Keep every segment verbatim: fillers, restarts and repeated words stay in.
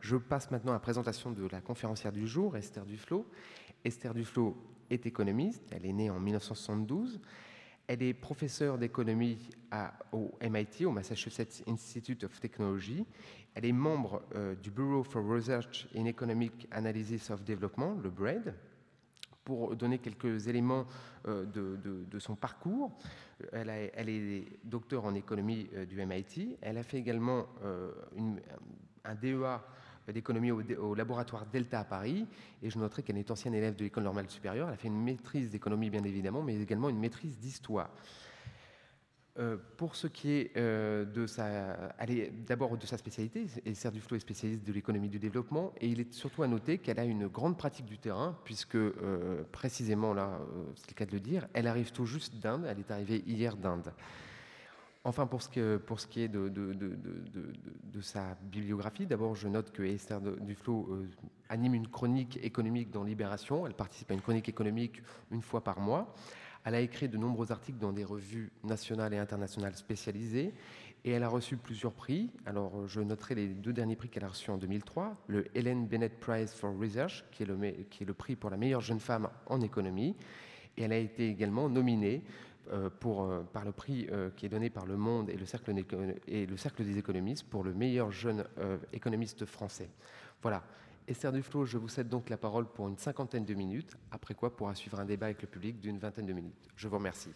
Je passe maintenant à la présentation de la conférencière du jour, Esther Duflo. Esther Duflo est économiste, elle est née en mille neuf cent soixante-douze. Elle est professeure d'économie à, au M I T, au Massachusetts Institute of Technology. Elle est membre euh, du Bureau for Research in Economic Analysis of Development, le B R E D. Pour donner quelques éléments euh, de, de, de son parcours, elle, a, elle est docteure en économie euh, du M I T. Elle a fait également euh, une, un D E A d'économie au, au laboratoire Delta à Paris, et je noterai qu'elle est ancienne élève de l'École normale supérieure. Elle a fait une maîtrise d'économie, bien évidemment, mais également une maîtrise d'histoire. Euh, pour ce qui est euh, de sa, elle est d'abord de sa spécialité, Esther Duflo est spécialiste de l'économie du développement, et il est surtout à noter qu'elle a une grande pratique du terrain, puisque euh, précisément là, euh, c'est le cas de le dire, elle arrive tout juste d'Inde, elle est arrivée hier d'Inde. Enfin, pour ce, que, pour ce qui est de, de, de, de, de, de sa bibliographie, d'abord je note que Esther Duflo euh, anime une chronique économique dans Libération. Elle participe à une chronique économique une fois par mois. Elle a écrit de nombreux articles dans des revues nationales et internationales spécialisées, et elle a reçu plusieurs prix. Alors je noterai les deux derniers prix qu'elle a reçus en deux mille trois, le Ellen Bennett Prize for Research, qui est le, qui est le prix pour la meilleure jeune femme en économie, et elle a été également nominée Euh, pour, euh, par le prix euh, qui est donné par Le Monde et le Cercle, et le Cercle des économistes pour le meilleur jeune euh, économiste français. Voilà. Esther Duflo, je vous cède donc la parole pour une cinquantaine de minutes, après quoi pourra suivre un débat avec le public d'une vingtaine de minutes. Je vous remercie.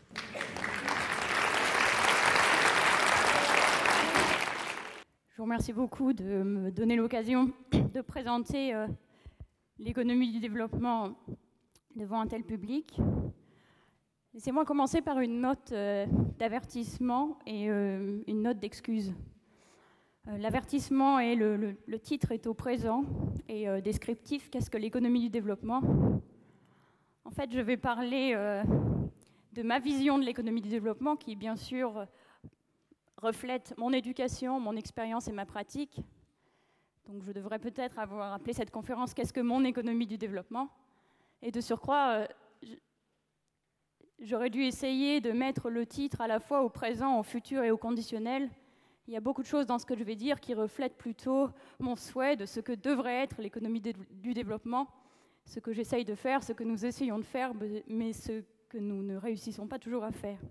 Je vous remercie beaucoup de me donner l'occasion de présenter euh, l'économie du développement devant un tel public. Laissez-moi commencer par une note euh, d'avertissement et euh, une note d'excuse. Euh, l'avertissement est le, le, le titre est au présent et euh, descriptif. Qu'est-ce que l'économie du développement? En fait, je vais parler euh, de ma vision de l'économie du développement qui, bien sûr, reflète mon éducation, mon expérience et ma pratique. Donc, je devrais peut-être avoir appelé cette conférence « Qu'est-ce que mon économie du développement ?» Et de surcroît, euh, je, J'aurais dû essayer de mettre le titre à la fois au présent, au futur et au conditionnel. Il y a beaucoup de choses dans ce que je vais dire qui reflètent plutôt mon souhait de ce que devrait être l'économie du développement, ce que j'essaye de faire, ce que nous essayons de faire, mais ce que nous ne réussissons pas toujours à faire.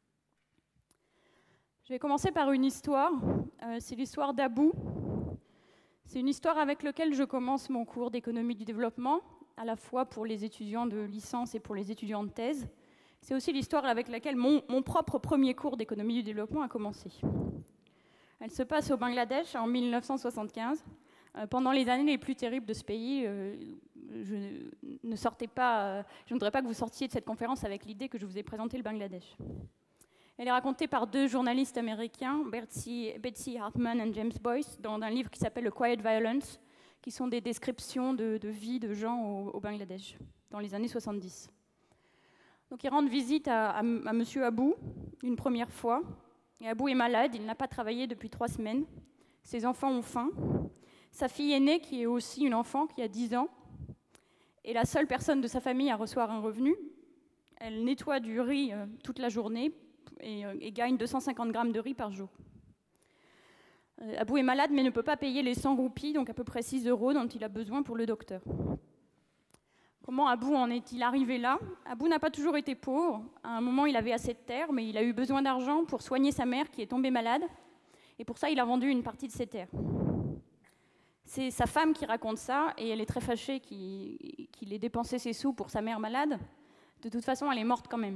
Je vais commencer par une histoire. Euh, c'est l'histoire d'Abou. C'est une histoire avec laquelle je commence mon cours d'économie du développement, à la fois pour les étudiants de licence et pour les étudiants de thèse. C'est aussi l'histoire avec laquelle mon, mon propre premier cours d'économie du développement a commencé. Elle se passe au Bangladesh en mille neuf cent soixante-quinze. Euh, pendant les années les plus terribles de ce pays, euh, je ne sortais pas, euh, je ne voudrais pas que vous sortiez de cette conférence avec l'idée que je vous ai présenté le Bangladesh. Elle est racontée par deux journalistes américains, Betsy, Betsy Hartman et James Boyce, dans un livre qui s'appelle The Quiet Violence, qui sont des descriptions de, de vie de gens au, au Bangladesh, dans les années soixante-dix. Donc ils rendent visite à, à, à M. Abou une première fois. Et Abou est malade, il n'a pas travaillé depuis trois semaines. Ses enfants ont faim. Sa fille aînée, qui est aussi une enfant, qui a dix ans, est la seule personne de sa famille à recevoir un revenu. Elle nettoie du riz euh, toute la journée et, euh, et gagne deux cent cinquante grammes de riz par jour. Euh, Abou est malade mais ne peut pas payer les cent roupies, donc à peu près six euros dont il a besoin pour le docteur. Comment Abou en est-il arrivé là? Abou n'a pas toujours été pauvre. À un moment, il avait assez de terres, mais il a eu besoin d'argent pour soigner sa mère qui est tombée malade. Et pour ça, il a vendu une partie de ses terres. C'est sa femme qui raconte ça, et elle est très fâchée qu'il, qu'il ait dépensé ses sous pour sa mère malade. De toute façon, elle est morte quand même.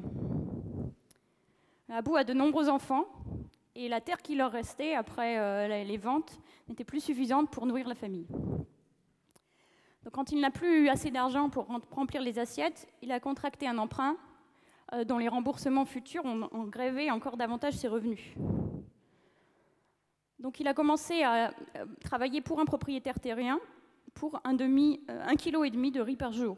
Abou a de nombreux enfants, et la terre qui leur restait après euh, les ventes n'était plus suffisante pour nourrir la famille. Donc, quand il n'a plus eu assez d'argent pour remplir les assiettes, il a contracté un emprunt euh, dont les remboursements futurs ont, ont grévé encore davantage ses revenus. Donc il a commencé à euh, travailler pour un propriétaire terrien pour un, demi, euh, un kilo et demi de riz par jour.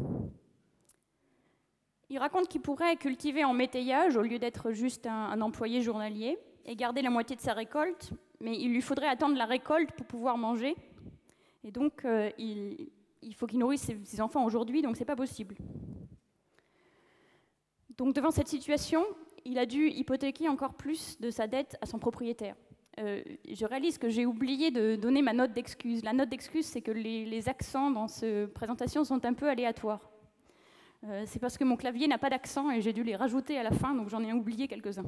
Il raconte qu'il pourrait cultiver en métayage au lieu d'être juste un, un employé journalier et garder la moitié de sa récolte, mais il lui faudrait attendre la récolte pour pouvoir manger. Et donc, euh, il, il faut qu'il nourrisse ses, ses enfants aujourd'hui, donc c'est pas possible. Donc, devant cette situation, il a dû hypothéquer encore plus de sa dette à son propriétaire. euh, je réalise que j'ai oublié de donner ma note d'excuse. La note d'excuse, c'est que les, les accents dans cette présentation sont un peu aléatoires. Euh, c'est parce que mon clavier n'a pas d'accent et j'ai dû les rajouter à la fin, donc j'en ai oublié quelques-uns.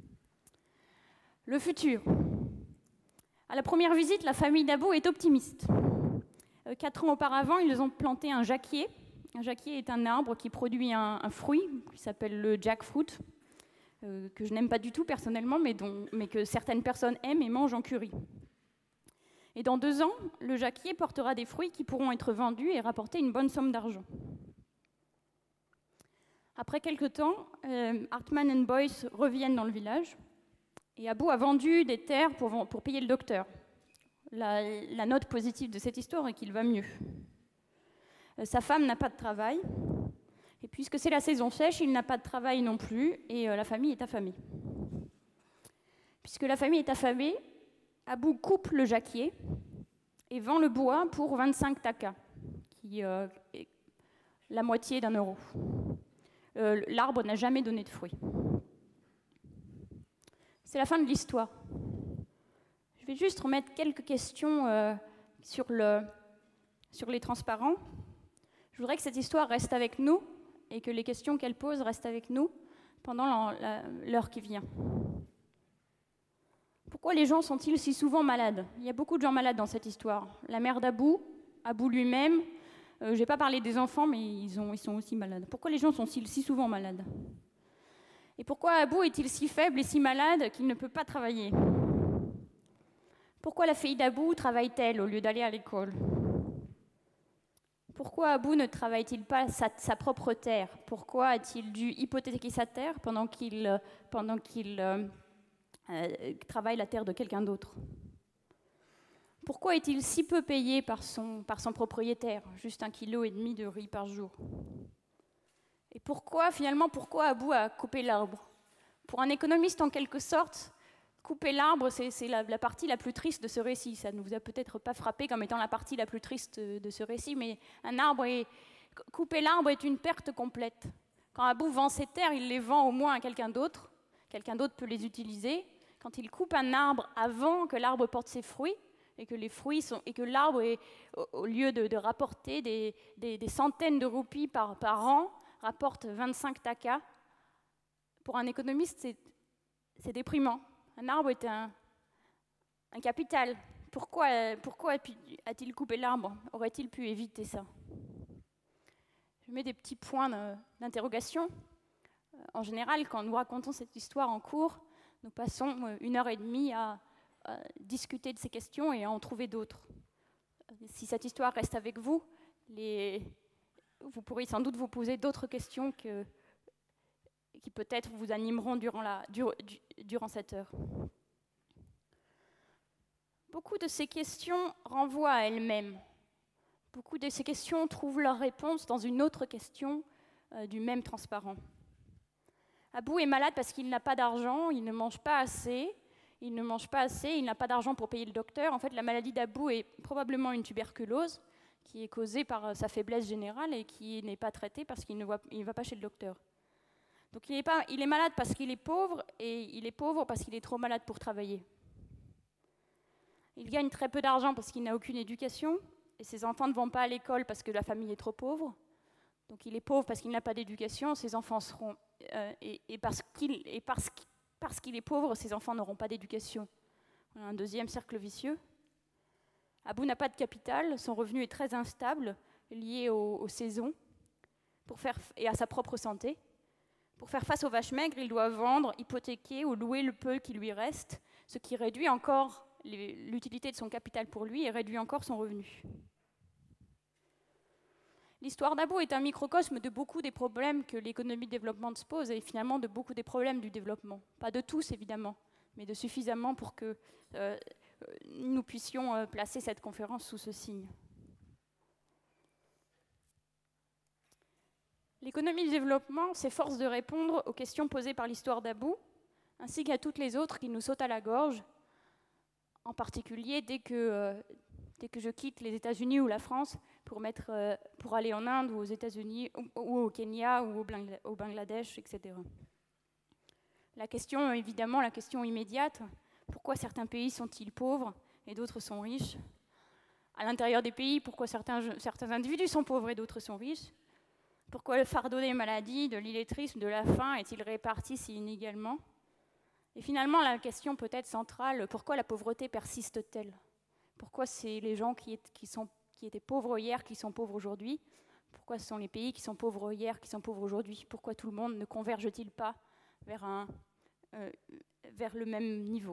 Le futur. À la première visite, la famille d'Abou est optimiste. Euh, quatre ans auparavant, ils ont planté un jacquier. Un jacquier est un arbre qui produit un, un fruit qui s'appelle le jackfruit, euh, que je n'aime pas du tout personnellement, mais, dont, mais que certaines personnes aiment et mangent en curry. Et dans deux ans, le jacquier portera des fruits qui pourront être vendus et rapporter une bonne somme d'argent. Après quelque temps, euh, Hartman and Boyce reviennent dans le village et Abou a vendu des terres pour, pour payer le docteur. La, la note positive de cette histoire est qu'il va mieux. Euh, sa femme n'a pas de travail et puisque c'est la saison sèche, il n'a pas de travail non plus et euh, la famille est affamée. Puisque la famille est affamée, Abou coupe le jacquier et vend le bois pour vingt-cinq takas, qui euh, est la moitié d'un euro. Euh, l'arbre n'a jamais donné de fruits. C'est la fin de l'histoire. Je vais juste remettre quelques questions euh, sur, le, sur les transparents. Je voudrais que cette histoire reste avec nous et que les questions qu'elle pose restent avec nous pendant l'heure qui vient. Pourquoi les gens sont-ils si souvent malades? Il y a beaucoup de gens malades dans cette histoire. La mère d'Abou, Abou lui-même. Euh, je n'ai pas parlé des enfants, mais ils, ont, ils sont aussi malades. Pourquoi les gens sont-ils si souvent malades? Et pourquoi Abou est-il si faible et si malade qu'il ne peut pas travailler? Pourquoi la fille d'Abou travaille-t-elle au lieu d'aller à l'école? Pourquoi Abou ne travaille-t-il pas sa, sa propre terre? Pourquoi a-t-il dû hypothéquer sa terre pendant qu'il, pendant qu'il euh, euh, travaille la terre de quelqu'un d'autre? Pourquoi est-il si peu payé par son, par son propriétaire, juste un kilo et demi de riz par jour? Et pourquoi, finalement, pourquoi Abou a coupé l'arbre? Pour un économiste, en quelque sorte, couper l'arbre, c'est, c'est la, la partie la plus triste de ce récit. Ça ne vous a peut-être pas frappé comme étant la partie la plus triste de ce récit, mais un arbre est, couper l'arbre est une perte complète. Quand Abou vend ses terres, il les vend au moins à quelqu'un d'autre. Quelqu'un d'autre peut les utiliser. Quand il coupe un arbre avant que l'arbre porte ses fruits, et que les fruits sont, et que l'arbre, est, au, au lieu de, de rapporter des, des, des centaines de roupies par, par an, rapporte vingt-cinq takas. Pour un économiste, c'est, c'est déprimant. Un arbre est un, un capital. Pourquoi, pourquoi a-t-il coupé l'arbre? Aurait-il pu éviter ça? Je mets des petits points d'interrogation. En général, quand nous racontons cette histoire en cours, nous passons une heure et demie à Euh, discuter de ces questions et en trouver d'autres. Si cette histoire reste avec vous, les... vous pourrez sans doute vous poser d'autres questions que... qui peut-être vous animeront durant, la... durant cette heure. Beaucoup de ces questions renvoient à elles-mêmes. Beaucoup de ces questions trouvent leur réponse dans une autre question euh, du même transparent. Abou est malade parce qu'il n'a pas d'argent, il ne mange pas assez. Il ne mange pas assez, il n'a pas d'argent pour payer le docteur. En fait, la maladie d'Abou est probablement une tuberculose qui est causée par sa faiblesse générale et qui n'est pas traitée parce qu'il ne va, il va pas chez le docteur. Donc il est, pas, il est malade parce qu'il est pauvre et il est pauvre parce qu'il est trop malade pour travailler. Il gagne très peu d'argent parce qu'il n'a aucune éducation et ses enfants ne vont pas à l'école parce que la famille est trop pauvre. Donc il est pauvre parce qu'il n'a pas d'éducation, ses enfants seront... Euh, et, et parce qu'il... Et parce qu'il Parce qu'il est pauvre, ses enfants n'auront pas d'éducation. Un deuxième cercle vicieux. Abou n'a pas de capital, son revenu est très instable, lié aux, aux saisons pour faire, et à sa propre santé. Pour faire face aux vaches maigres, il doit vendre, hypothéquer ou louer le peu qui lui reste, ce qui réduit encore l'utilité de son capital pour lui et réduit encore son revenu. L'histoire d'Abou est un microcosme de beaucoup des problèmes que l'économie de développement se pose et finalement de beaucoup des problèmes du développement. Pas de tous évidemment, mais de suffisamment pour que euh, nous puissions euh, placer cette conférence sous ce signe. L'économie du développement s'efforce de répondre aux questions posées par l'histoire d'Abou, ainsi qu'à toutes les autres qui nous sautent à la gorge, en particulier dès que, euh, dès que je quitte les États-Unis ou la France pour, mettre, euh, pour aller en Inde ou aux États-Unis ou, ou au Kenya ou au, Bangla- au Bangladesh, et cetera. La question, évidemment, la question immédiate, Pourquoi certains pays sont-ils pauvres et d'autres sont riches? À l'intérieur des pays, pourquoi certains, certains individus sont pauvres et d'autres sont riches? Pourquoi le fardeau des maladies, de l'illettrisme, de la faim est-il réparti si inégalement? Et finalement, la question peut-être centrale, pourquoi la pauvreté persiste-t-elle? Pourquoi c'est les gens qui, est, qui, sont, qui étaient pauvres hier qui sont pauvres aujourd'hui? Pourquoi ce sont les pays qui sont pauvres hier qui sont pauvres aujourd'hui? Pourquoi tout le monde ne converge-t-il pas vers, un, euh, vers le même niveau?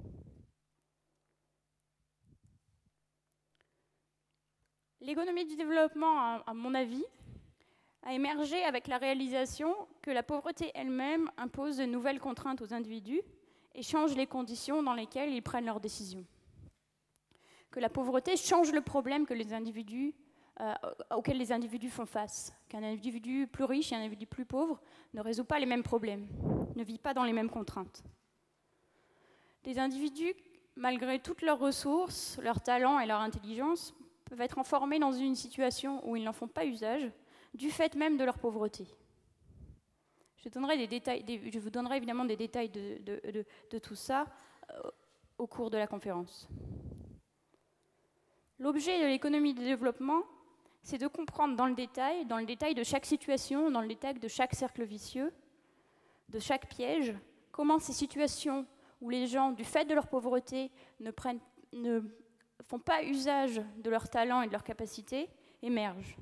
L'économie du développement, à, à mon avis, a émergé avec la réalisation que la pauvreté elle-même impose de nouvelles contraintes aux individus et change les conditions dans lesquelles ils prennent leurs décisions. Que la pauvreté change le problème que les individus, euh, auquel les individus font face. Qu'un individu plus riche et un individu plus pauvre ne résout pas les mêmes problèmes, ne vit pas dans les mêmes contraintes. Des individus, malgré toutes leurs ressources, leurs talents et leur intelligence, peuvent être enfermés dans une situation où ils n'en font pas usage, du fait même de leur pauvreté. Je, donnerai des détails, des, je vous donnerai évidemment des détails de, de, de, de tout ça euh, au cours de la conférence. L'objet de l'économie de développement, c'est de comprendre dans le détail, dans le détail de chaque situation, dans le détail de chaque cercle vicieux, de chaque piège, comment ces situations où les gens, du fait de leur pauvreté, ne, prennent, ne font pas usage de leur talent et de leurs capacités, émergent.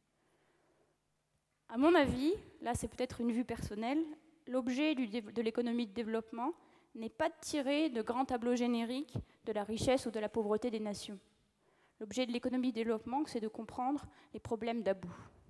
À mon avis, là c'est peut-être une vue personnelle, l'objet du, de l'économie de développement n'est pas de tirer de grands tableaux génériques de la richesse ou de la pauvreté des nations. L'objet de l'économie de développement, c'est de comprendre les problèmes d'abus.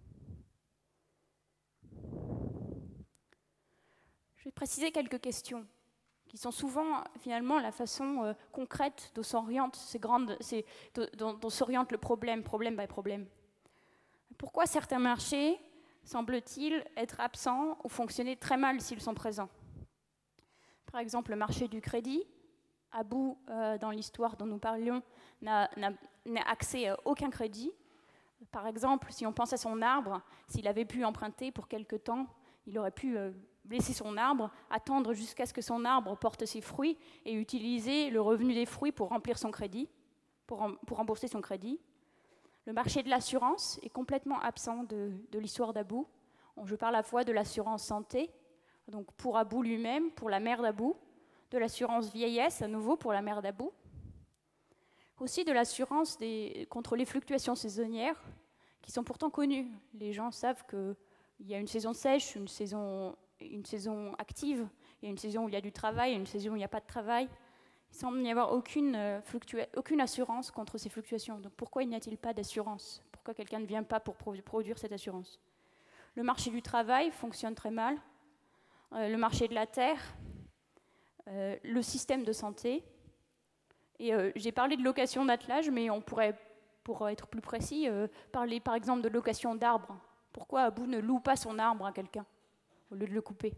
Je vais préciser quelques questions qui sont souvent finalement la façon euh, concrète dont s'oriente ces grandes, ces, dont, dont s'oriente le problème, problème by problème. Pourquoi certains marchés semblent-ils être absents ou fonctionner très mal s'ils sont présents? Par exemple, le marché du crédit. Abu, euh, dans l'histoire dont nous parlions, n'a, n'a, n'a accès à aucun crédit. Par exemple, si on pense à son arbre, s'il avait pu emprunter pour quelque temps, il aurait pu euh, laisser son arbre, attendre jusqu'à ce que son arbre porte ses fruits et utiliser le revenu des fruits pour remplir son crédit, pour, rem, pour rembourser son crédit. Le marché de l'assurance est complètement absent de, de l'histoire d'Abu. Je parle à la fois de l'assurance santé, donc pour Abu lui-même, pour la mère d'Abu, de l'assurance vieillesse, à nouveau pour la mère d'Abu, aussi de l'assurance des, contre les fluctuations saisonnières, qui sont pourtant connues. Les gens savent qu'il y a une saison sèche, une saison, une saison active, il y a une saison où il y a du travail, une saison où il n'y a pas de travail. Il semble n'y avoir aucune, fluctua- aucune assurance contre ces fluctuations. Donc pourquoi n'y a-t-il pas d'assurance? Pourquoi quelqu'un ne vient pas pour produire cette assurance? Le marché du travail fonctionne très mal. Euh, le marché de la terre, euh, le système de santé. Et euh, j'ai parlé de location d'attelage, mais on pourrait, pour être plus précis, euh, parler par exemple de location d'arbres. Pourquoi Abu ne loue pas son arbre à quelqu'un au lieu de le couper?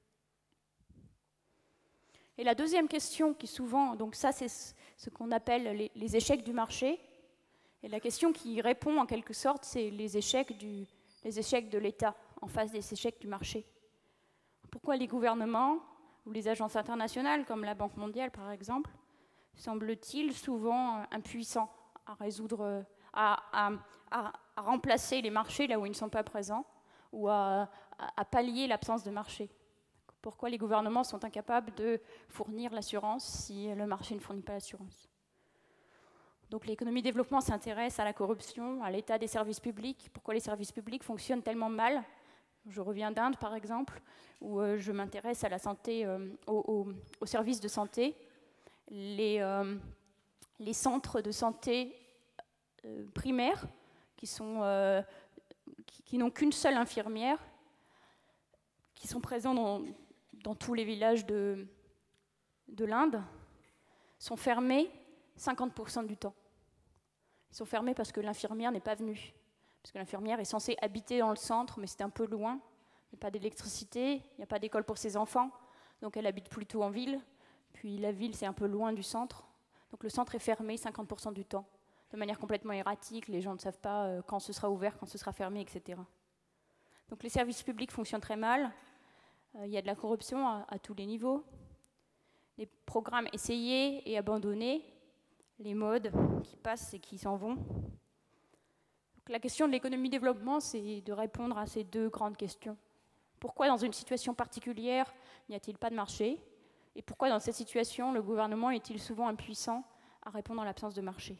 Et la deuxième question qui souvent, donc ça c'est ce qu'on appelle les, les échecs du marché, et la question qui répond en quelque sorte, c'est les échecs, du, les échecs de l'État en face des échecs du marché. Pourquoi les gouvernements ou les agences internationales, comme la Banque mondiale par exemple, semblent-ils souvent impuissants à résoudre, à, à, à, à remplacer les marchés là où ils ne sont pas présents, ou à, à, à pallier l'absence de marché? Pourquoi les gouvernements sont incapables de fournir l'assurance si le marché ne fournit pas l'assurance? Donc l'économie de développement s'intéresse à la corruption, à l'état des services publics. Pourquoi les services publics fonctionnent tellement mal? Je reviens d'Inde, par exemple, où euh, je m'intéresse à la santé, euh, aux, aux, aux services de santé. Les, euh, les centres de santé euh, primaires, qui, sont, euh, qui, qui n'ont qu'une seule infirmière, qui sont présents dans, dans tous les villages de, de l'Inde, sont fermés cinquante pour cent du temps. Ils sont fermés parce que l'infirmière n'est pas venue. Parce que l'infirmière est censée habiter dans le centre, mais c'est un peu loin. Il n'y a pas d'électricité, il n'y a pas d'école pour ses enfants, donc elle habite plutôt en ville. Puis la ville, c'est un peu loin du centre. Donc le centre est fermé cinquante pour cent du temps, de manière complètement erratique. Les gens ne savent pas quand ce sera ouvert, quand ce sera fermé, et cetera. Donc les services publics fonctionnent très mal. Il y a de la corruption à, à tous les niveaux. les programmes essayés et abandonnés, les modes qui passent et qui s'en vont. Donc, la question de l'économie-développement, c'est de répondre à ces deux grandes questions. Pourquoi, dans une situation particulière, n'y a-t-il pas de marché? Et pourquoi, dans cette situation, le gouvernement est-il souvent impuissant à répondre à l'absence de marché?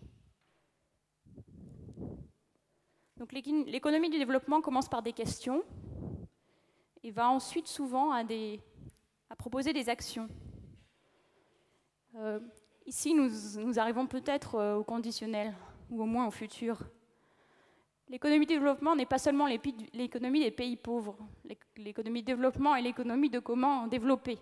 Donc, l'économie du développement commence par des questions et va ensuite souvent à, des, à proposer des actions. Euh, ici, nous, nous arrivons peut-être euh, au conditionnel, ou au moins au futur. L'économie du développement n'est pas seulement l'économie des pays pauvres. L'économie du développement est l'économie de comment développer.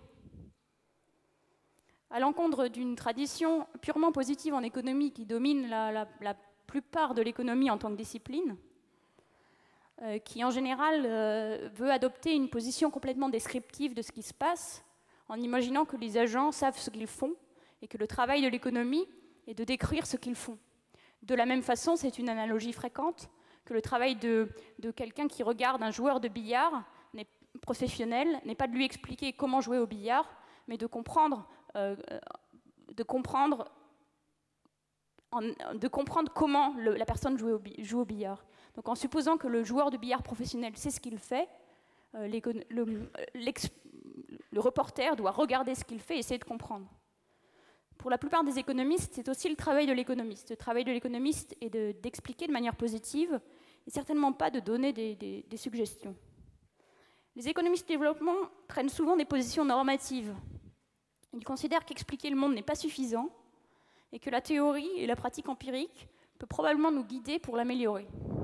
À l'encontre d'une tradition purement positive en économie qui domine la, la, la plupart de l'économie en tant que discipline, euh, qui en général euh, veut adopter une position complètement descriptive de ce qui se passe, en imaginant que les agents savent ce qu'ils font et que le travail de l'économie est de décrire ce qu'ils font. De la même façon, c'est une analogie fréquente, que le travail de, de quelqu'un qui regarde un joueur de billard n'est, professionnel n'est pas de lui expliquer comment jouer au billard, mais de comprendre, euh, de comprendre, en, de comprendre comment le, la personne joue au, joue au billard. Donc en supposant que le joueur de billard professionnel sait ce qu'il fait, euh, le, le reporter doit regarder ce qu'il fait et essayer de comprendre. Pour la plupart des économistes, c'est aussi le travail de l'économiste. Le travail de l'économiste est de, d'expliquer de manière positive et certainement pas de donner des, des, des suggestions. Les économistes de développement prennent souvent des positions normatives. Ils considèrent qu'expliquer le monde n'est pas suffisant et que la théorie et la pratique empirique peuvent probablement nous guider pour l'améliorer.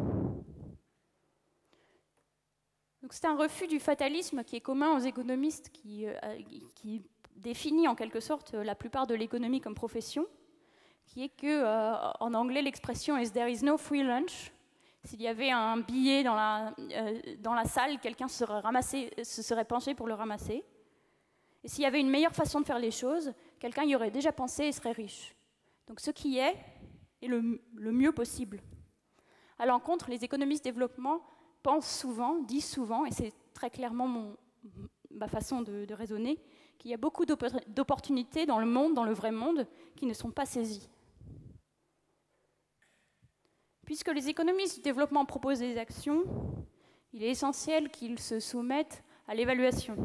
Donc c'est un refus du fatalisme qui est commun aux économistes qui, euh, qui définit en quelque sorte la plupart de l'économie comme profession, qui est que, euh, en anglais, l'expression is there is no free lunch. S'il y avait un billet dans la, euh, dans la salle, quelqu'un se serait, ramassé, se serait penché pour le ramasser. Et s'il y avait une meilleure façon de faire les choses, quelqu'un y aurait déjà pensé et serait riche. Donc ce qui est, est le, le mieux possible. À l'encontre, les économistes développement pensent souvent, disent souvent, et c'est très clairement mon, ma façon de, de raisonner, qu'il y a beaucoup d'opportunités dans le monde, dans le vrai monde, qui ne sont pas saisies. Puisque les économistes du développement proposent des actions, il est essentiel qu'ils se soumettent à l'évaluation.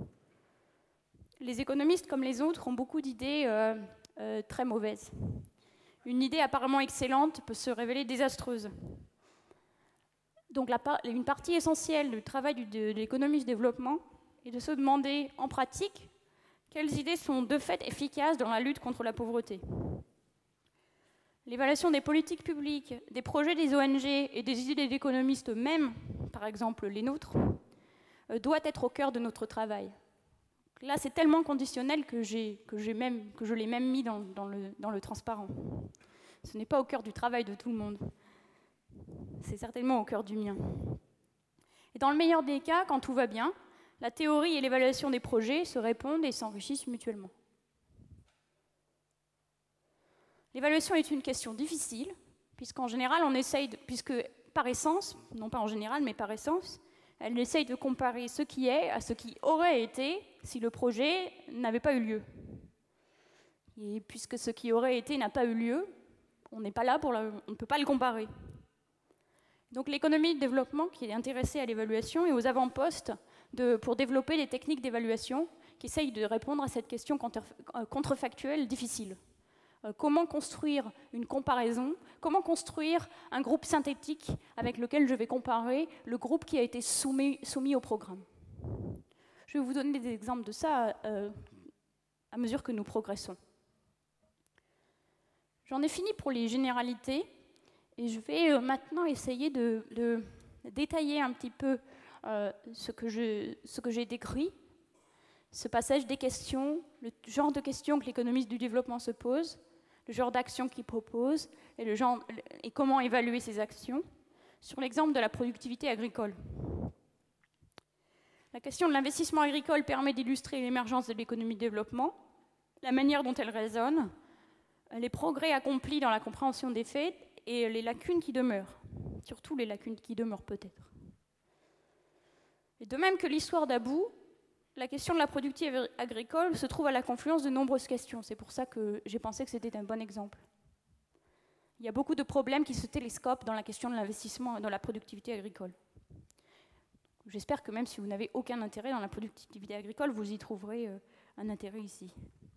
Les économistes, comme les autres, ont beaucoup d'idées euh, euh, très mauvaises. Une idée apparemment excellente peut se révéler désastreuse. Donc la, une partie essentielle du travail du, de, de l'économiste du développement est de se demander en pratique quelles idées sont de fait efficaces dans la lutte contre la pauvreté. L'évaluation des politiques publiques, des projets des O N G et des idées d'économistes eux-mêmes, par exemple les nôtres, euh, doit être au cœur de notre travail. Là, c'est tellement conditionnel que, j'ai, que, j'ai même, que je l'ai même mis dans, dans, le, dans le transparent. Ce n'est pas au cœur du travail de tout le monde. C'est certainement au cœur du mien. Et dans le meilleur des cas, quand tout va bien, la théorie et l'évaluation des projets se répondent et s'enrichissent mutuellement. L'évaluation est une question difficile, puisqu'en général, on essaye, de, puisque par essence, non pas en général, mais par essence, elle essaye de comparer ce qui est à ce qui aurait été si le projet n'avait pas eu lieu. Et puisque ce qui aurait été n'a pas eu lieu, on n'est pas là pour la, on ne peut pas le comparer. Donc l'économie de développement qui est intéressée à l'évaluation et aux avant-postes de, pour développer des techniques d'évaluation qui essayent de répondre à cette question contre, contrefactuelle difficile. Euh, comment construire une comparaison? Comment construire un groupe synthétique avec lequel je vais comparer le groupe qui a été soumis, soumis au programme? Je vais vous donner des exemples de ça euh, à mesure que nous progressons. J'en ai fini pour les généralités. Et je vais euh, maintenant essayer de, de détailler un petit peu euh, ce que je, ce que j'ai décrit, ce passage des questions, le genre de questions que l'économiste du développement se pose, le genre d'actions qu'il propose et, le genre, et comment évaluer ces actions, sur l'exemple de la productivité agricole. La question de l'investissement agricole permet d'illustrer l'émergence de l'économie de développement, la manière dont elle résonne, les progrès accomplis dans la compréhension des faits et les lacunes qui demeurent, surtout les lacunes qui demeurent peut-être. Et de même que l'histoire d'Abou, la question de la productivité agricole se trouve à la confluence de nombreuses questions. C'est pour ça que j'ai pensé que c'était un bon exemple. Il y a beaucoup de problèmes qui se télescopent dans la question de l'investissement dans la productivité agricole. J'espère que même si vous n'avez aucun intérêt dans la productivité agricole, vous y trouverez euh, un intérêt ici.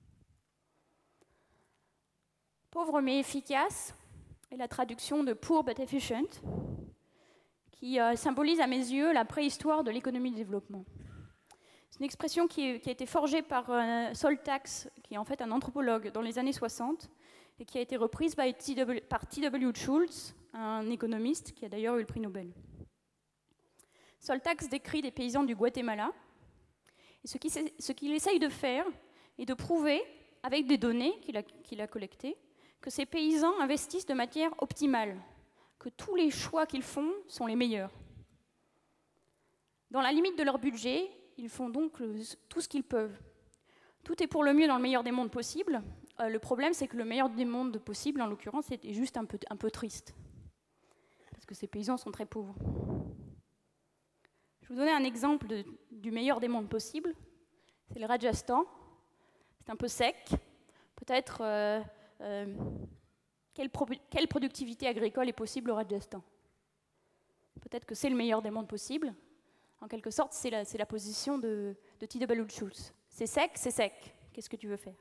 Pauvre mais efficace est la traduction de poor but efficient, qui euh, symbolise à mes yeux la préhistoire de l'économie du développement. C'est une expression qui, est, qui a été forgée par euh, Sol Tax, qui est en fait un anthropologue dans les années soixante, et qui a été reprise by T W, par T W Schultz, un économiste qui a d'ailleurs eu le prix Nobel. Sol Tax décrit des paysans du Guatemala, et ce qu'il, ce qu'il essaye de faire est de prouver, avec des données qu'il a, qu'il a collectées, que ces paysans investissent de manière optimale, que tous les choix qu'ils font sont les meilleurs. Dans la limite de leur budget, ils font donc le, tout ce qu'ils peuvent. Tout est pour le mieux dans le meilleur des mondes possibles. Euh, le problème, c'est que le meilleur des mondes possibles, en l'occurrence, est juste un peu, un peu triste, parce que ces paysans sont très pauvres. Je vais vous donner un exemple de, du meilleur des mondes possibles. C'est le Rajasthan. C'est un peu sec. Peut-être... Euh, Euh, quelle, pro- quelle productivité agricole est possible au Rajasthan? Peut-être que c'est le meilleur des mondes possibles. En quelque sorte, c'est la, c'est la position de, de T W Schultz. C'est sec, c'est sec. Qu'est-ce que tu veux faire?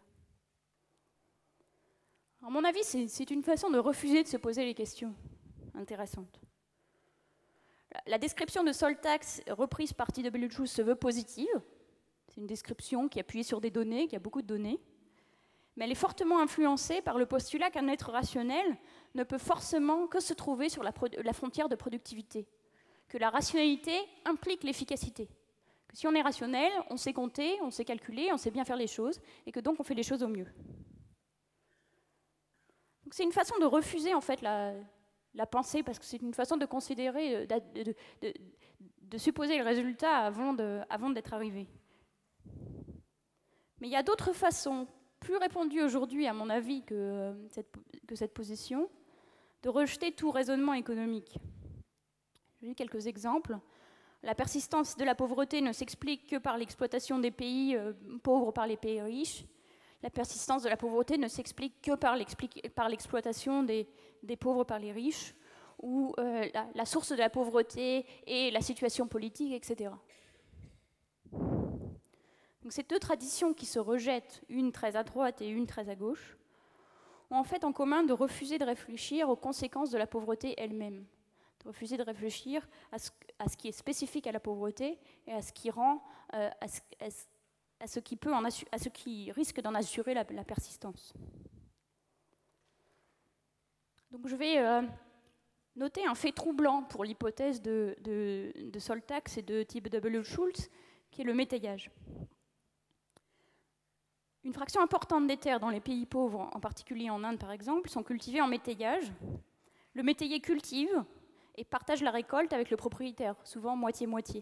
À mon avis, c'est, c'est une façon de refuser de se poser les questions intéressantes. La, la description de Sol Tax reprise par T W Schultz se veut positive. C'est une description qui est appuyée sur des données, qui a beaucoup de données. Mais elle est fortement influencée par le postulat qu'un être rationnel ne peut forcément que se trouver sur la, pro- la frontière de productivité, que la rationalité implique l'efficacité, que si on est rationnel, on sait compter, on sait calculer, on sait bien faire les choses, et que donc on fait les choses au mieux. Donc c'est une façon de refuser en fait la, la pensée, parce que c'est une façon de considérer, de, de, de, de supposer le résultat avant, de, avant d'être arrivé. Mais il y a d'autres façons, plus répandu aujourd'hui, à mon avis, que, euh, cette, que cette position, de rejeter tout raisonnement économique. Je vais donner quelques exemples. La persistance de la pauvreté ne s'explique que par l'exploitation des pays euh, pauvres par les pays riches. La persistance de la pauvreté ne s'explique que par, par l'exploitation des, des pauvres par les riches, ou euh, la, la source de la pauvreté et la situation politique, et cetera. Donc ces deux traditions qui se rejettent, une très à droite et une très à gauche, ont en fait en commun de refuser de réfléchir aux conséquences de la pauvreté elle-même, de refuser de réfléchir à ce, à ce qui est spécifique à la pauvreté et à ce qui rend, euh, à, ce, à, ce, à, ce qui peut en assu- à ce qui risque d'en assurer la, la persistance. Donc je vais euh, noter un fait troublant pour l'hypothèse de, de, de Sol Tax et de T W Schultz, qui est le métayage. Une fraction importante des terres dans les pays pauvres, en particulier en Inde par exemple, sont cultivées en métayage. Le métayer cultive et partage la récolte avec le propriétaire, souvent moitié-moitié.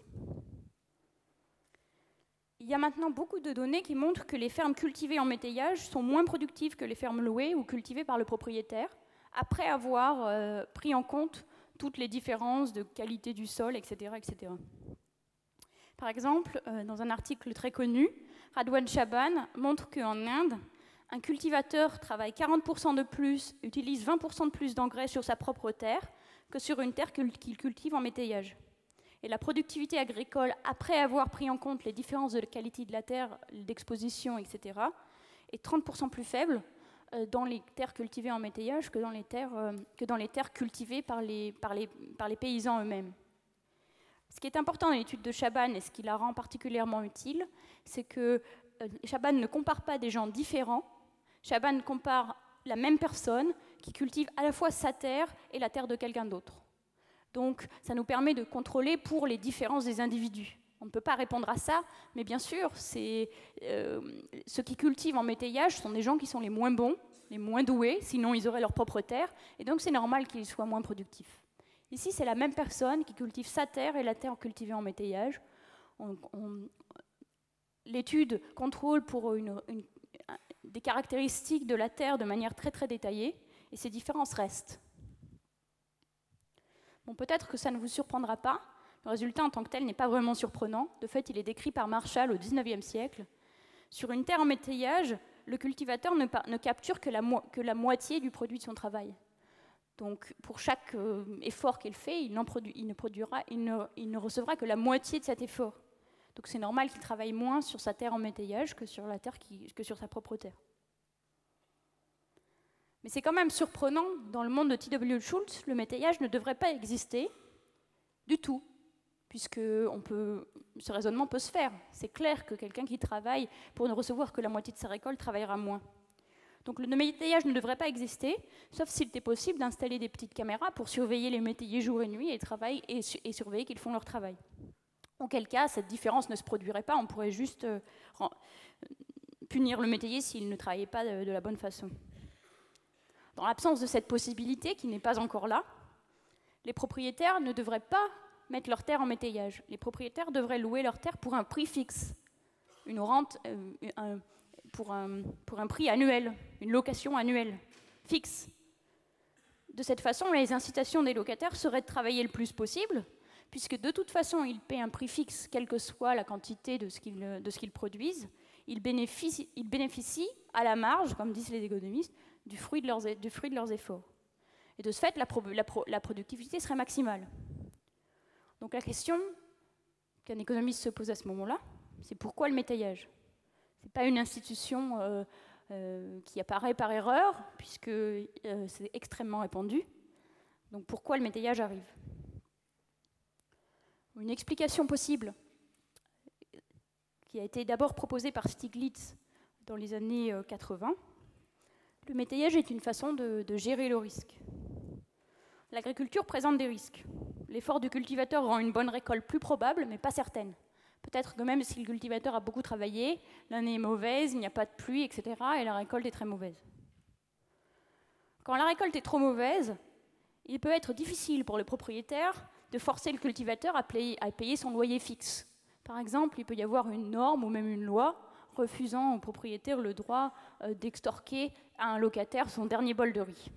Il y a maintenant beaucoup de données qui montrent que les fermes cultivées en métayage sont moins productives que les fermes louées ou cultivées par le propriétaire, après avoir euh, pris en compte toutes les différences de qualité du sol, et cetera, et cetera. Par exemple, euh, dans un article très connu, Radwan Chaban montre qu'en Inde, un cultivateur travaille quarante pour cent de plus, utilise vingt pour cent de plus d'engrais sur sa propre terre que sur une terre qu'il cultive en métayage. Et la productivité agricole, après avoir pris en compte les différences de qualité de la terre, d'exposition, et cetera, est trente pour cent plus faible dans les terres cultivées en métayage que dans les terres, que dans les terres cultivées par les, par les, par les paysans eux-mêmes. Ce qui est important dans l'étude de Chaban et ce qui la rend particulièrement utile, c'est que euh, Chaban ne compare pas des gens différents. Chaban compare la même personne qui cultive à la fois sa terre et la terre de quelqu'un d'autre. Donc ça nous permet de contrôler pour les différences des individus. On ne peut pas répondre à ça, mais bien sûr, c'est, euh, ceux qui cultivent en métayage sont des gens qui sont les moins bons, les moins doués, sinon ils auraient leur propre terre, et donc c'est normal qu'ils soient moins productifs. Ici, c'est la même personne qui cultive sa terre et la terre cultivée en métayage. On, on, l'étude contrôle pour une, une, des caractéristiques de la terre de manière très très détaillée, et ces différences restent. Bon, peut-être que ça ne vous surprendra pas, Le résultat en tant que tel n'est pas vraiment surprenant. De fait, il est décrit par Marshall au dix-neuvième siècle. Sur une terre en métayage, le cultivateur ne, ne capture que la, que la moitié du produit de son travail. Donc, pour chaque euh, effort qu'il fait, il, produit, il, ne produira, il, ne, il ne recevra que la moitié de cet effort. Donc, c'est normal qu'il travaille moins sur sa terre en métayage que sur, la terre qui, que sur sa propre terre. Mais c'est quand même surprenant, dans le monde de T W Schultz, le métayage ne devrait pas exister du tout, puisque on peut, ce raisonnement peut se faire. C'est clair que quelqu'un qui travaille pour ne recevoir que la moitié de sa récolte travaillera moins. Donc le métayage ne devrait pas exister, sauf s'il était possible d'installer des petites caméras pour surveiller les métayers jour et nuit et, travail, et, et surveiller qu'ils font leur travail. Auquel cas, cette différence ne se produirait pas, on pourrait juste euh, punir le métayer s'il ne travaillait pas de, de la bonne façon. Dans l'absence de cette possibilité, qui n'est pas encore là, les propriétaires ne devraient pas mettre leur terre en métayage. Les propriétaires devraient louer leur terre pour un prix fixe, une rente, euh, un, pour, un, pour un prix annuel, une location annuelle, fixe. De cette façon, les incitations des locataires seraient de travailler le plus possible, puisque de toute façon, ils paient un prix fixe, quelle que soit la quantité de ce qu'ils, de ce qu'ils produisent. Ils bénéficient, ils bénéficient à la marge, comme disent les économistes, du fruit de leurs, du fruit de leurs efforts. Et de ce fait, la, pro, la, pro, la productivité serait maximale. Donc la question qu'un économiste se pose à ce moment-là, c'est pourquoi le métayage ? Ce n'est pas une institution euh, euh, qui apparaît par erreur, puisque euh, c'est extrêmement répandu. Donc pourquoi le métayage arrive ? Une explication possible, qui a été d'abord proposée par Stiglitz dans les années quatre-vingts, le métayage est une façon de, de gérer le risque. L'agriculture présente des risques. L'effort du cultivateur rend une bonne récolte plus probable, mais pas certaine. Peut-être que même si le cultivateur a beaucoup travaillé, l'année est mauvaise, il n'y a pas de pluie, et cetera, et la récolte est très mauvaise. Quand la récolte est trop mauvaise, il peut être difficile pour le propriétaire de forcer le cultivateur à payer, à payer son loyer fixe. Par exemple, il peut y avoir une norme ou même une loi refusant au propriétaire le droit euh, d'extorquer à un locataire son dernier bol de riz.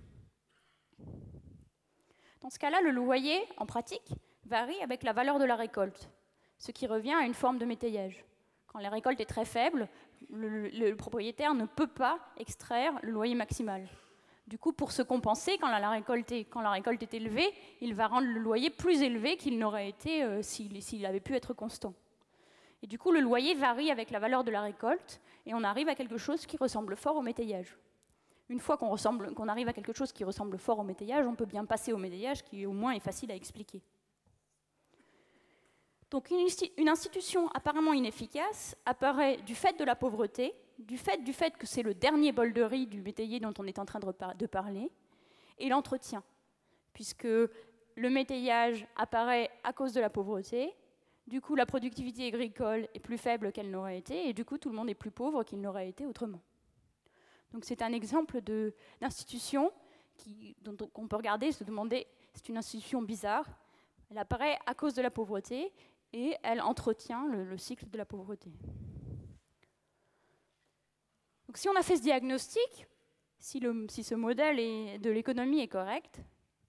Dans ce cas-là, le loyer, en pratique, varie avec la valeur de la récolte, ce qui revient à une forme de métayage. Quand la récolte est très faible, le, le, le propriétaire ne peut pas extraire le loyer maximal. Du coup, pour se compenser, quand la récolte est, quand la récolte est élevée, il va rendre le loyer plus élevé qu'il n'aurait été euh, s'il, s'il avait pu être constant. Et du coup, le loyer varie avec la valeur de la récolte, et on arrive à quelque chose qui ressemble fort au métayage. Une fois qu'on, ressemble, qu'on arrive à quelque chose qui ressemble fort au métayage, on peut bien passer au métayage, qui au moins est facile à expliquer. Donc une, une institution apparemment inefficace apparaît du fait de la pauvreté, du fait, du fait que c'est le dernier bol de riz du métayer dont on est en train de, repar- de parler, et l'entretien, puisque le métayage apparaît à cause de la pauvreté. Du coup, la productivité agricole est plus faible qu'elle n'aurait été, et du coup, tout le monde est plus pauvre qu'il n'aurait été autrement. Donc c'est un exemple de, d'institution qui, dont on peut regarder, se demander, c'est une institution bizarre, elle apparaît à cause de la pauvreté, et elle entretient le, le cycle de la pauvreté. Donc si on a fait ce diagnostic, si, le, si ce modèle est, de l'économie est correct,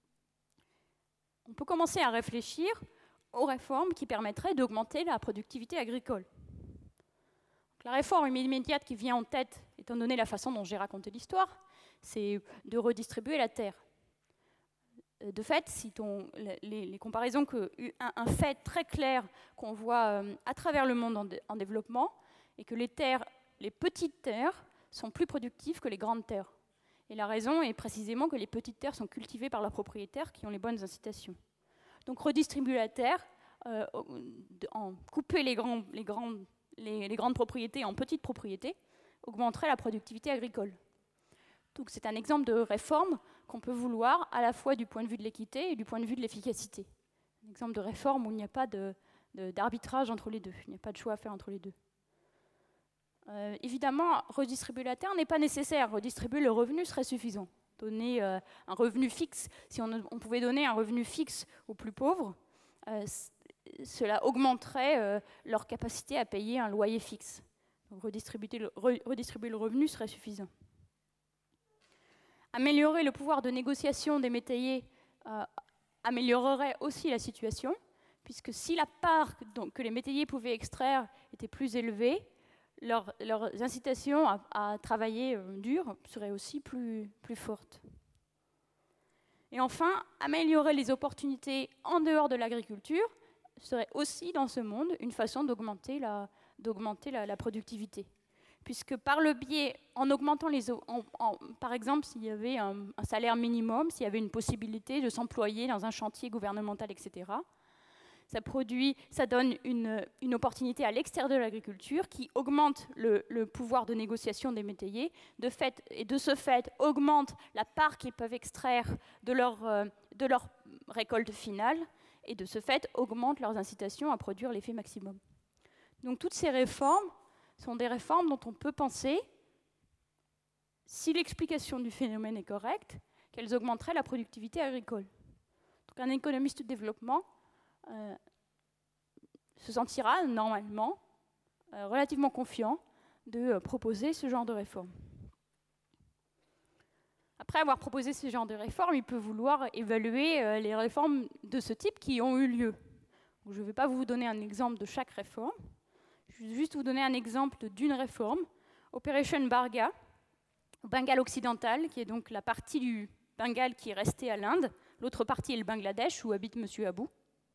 on peut commencer à réfléchir aux réformes qui permettraient d'augmenter la productivité agricole. Donc, la réforme immédiate qui vient en tête, étant donné la façon dont j'ai raconté l'histoire, c'est de redistribuer la terre. De fait, citons les, les comparaisons, que, un, un fait très clair qu'on voit euh, à travers le monde en, de, en développement, est que les terres, les petites terres, sont plus productives que les grandes terres. Et la raison est précisément que les petites terres sont cultivées par leurs propriétaires qui ont les bonnes incitations. Donc redistribuer la terre, euh, en couper les, grands, les, grandes, les, les grandes propriétés en petites propriétés, augmenterait la productivité agricole. Donc c'est un exemple de réforme qu'on peut vouloir à la fois du point de vue de l'équité et du point de vue de l'efficacité. Un exemple de réforme où il n'y a pas de, de, d'arbitrage entre les deux, il n'y a pas de choix à faire entre les deux. Euh, évidemment, redistribuer la terre n'est pas nécessaire, redistribuer le revenu serait suffisant. Donner euh, un revenu fixe, si on, on pouvait donner un revenu fixe aux plus pauvres, euh, c- cela augmenterait euh, leur capacité à payer un loyer fixe. Donc redistribuer le, re, redistribuer le revenu serait suffisant. Améliorer le pouvoir de négociation des métayers euh, améliorerait aussi la situation, puisque si la part donc, que les métayers pouvaient extraire était plus élevée, leur, leurs incitations à, à travailler euh, dur seraient aussi plus, plus fortes. Et enfin, améliorer les opportunités en dehors de l'agriculture serait aussi, dans ce monde, une façon d'augmenter la, d'augmenter la, la productivité. Puisque par le biais, en augmentant les... En, en, par exemple, s'il y avait un, un salaire minimum, s'il y avait une possibilité de s'employer dans un chantier gouvernemental, et cetera, ça produit, ça donne une, une opportunité à l'extérieur de l'agriculture qui augmente le, le pouvoir de négociation des métayers, de fait, et de ce fait augmente la part qu'ils peuvent extraire de leur, euh, de leur récolte finale, et de ce fait augmente leurs incitations à produire l'effet maximum. Donc toutes ces réformes sont des réformes dont on peut penser, si l'explication du phénomène est correcte, qu'elles augmenteraient la productivité agricole. Donc un économiste de développement Euh, se sentira normalement euh, relativement confiant de euh, proposer ce genre de réforme. Après avoir proposé ce genre de réforme, il peut vouloir évaluer euh, les réformes de ce type qui ont eu lieu. Donc, je ne vais pas vous donner un exemple de chaque réforme, je vais juste vous donner un exemple d'une réforme, Operation Barga, au Bengale occidental, qui est donc la partie du Bengale qui est restée à l'Inde, l'autre partie est le Bangladesh où habite M. Abou.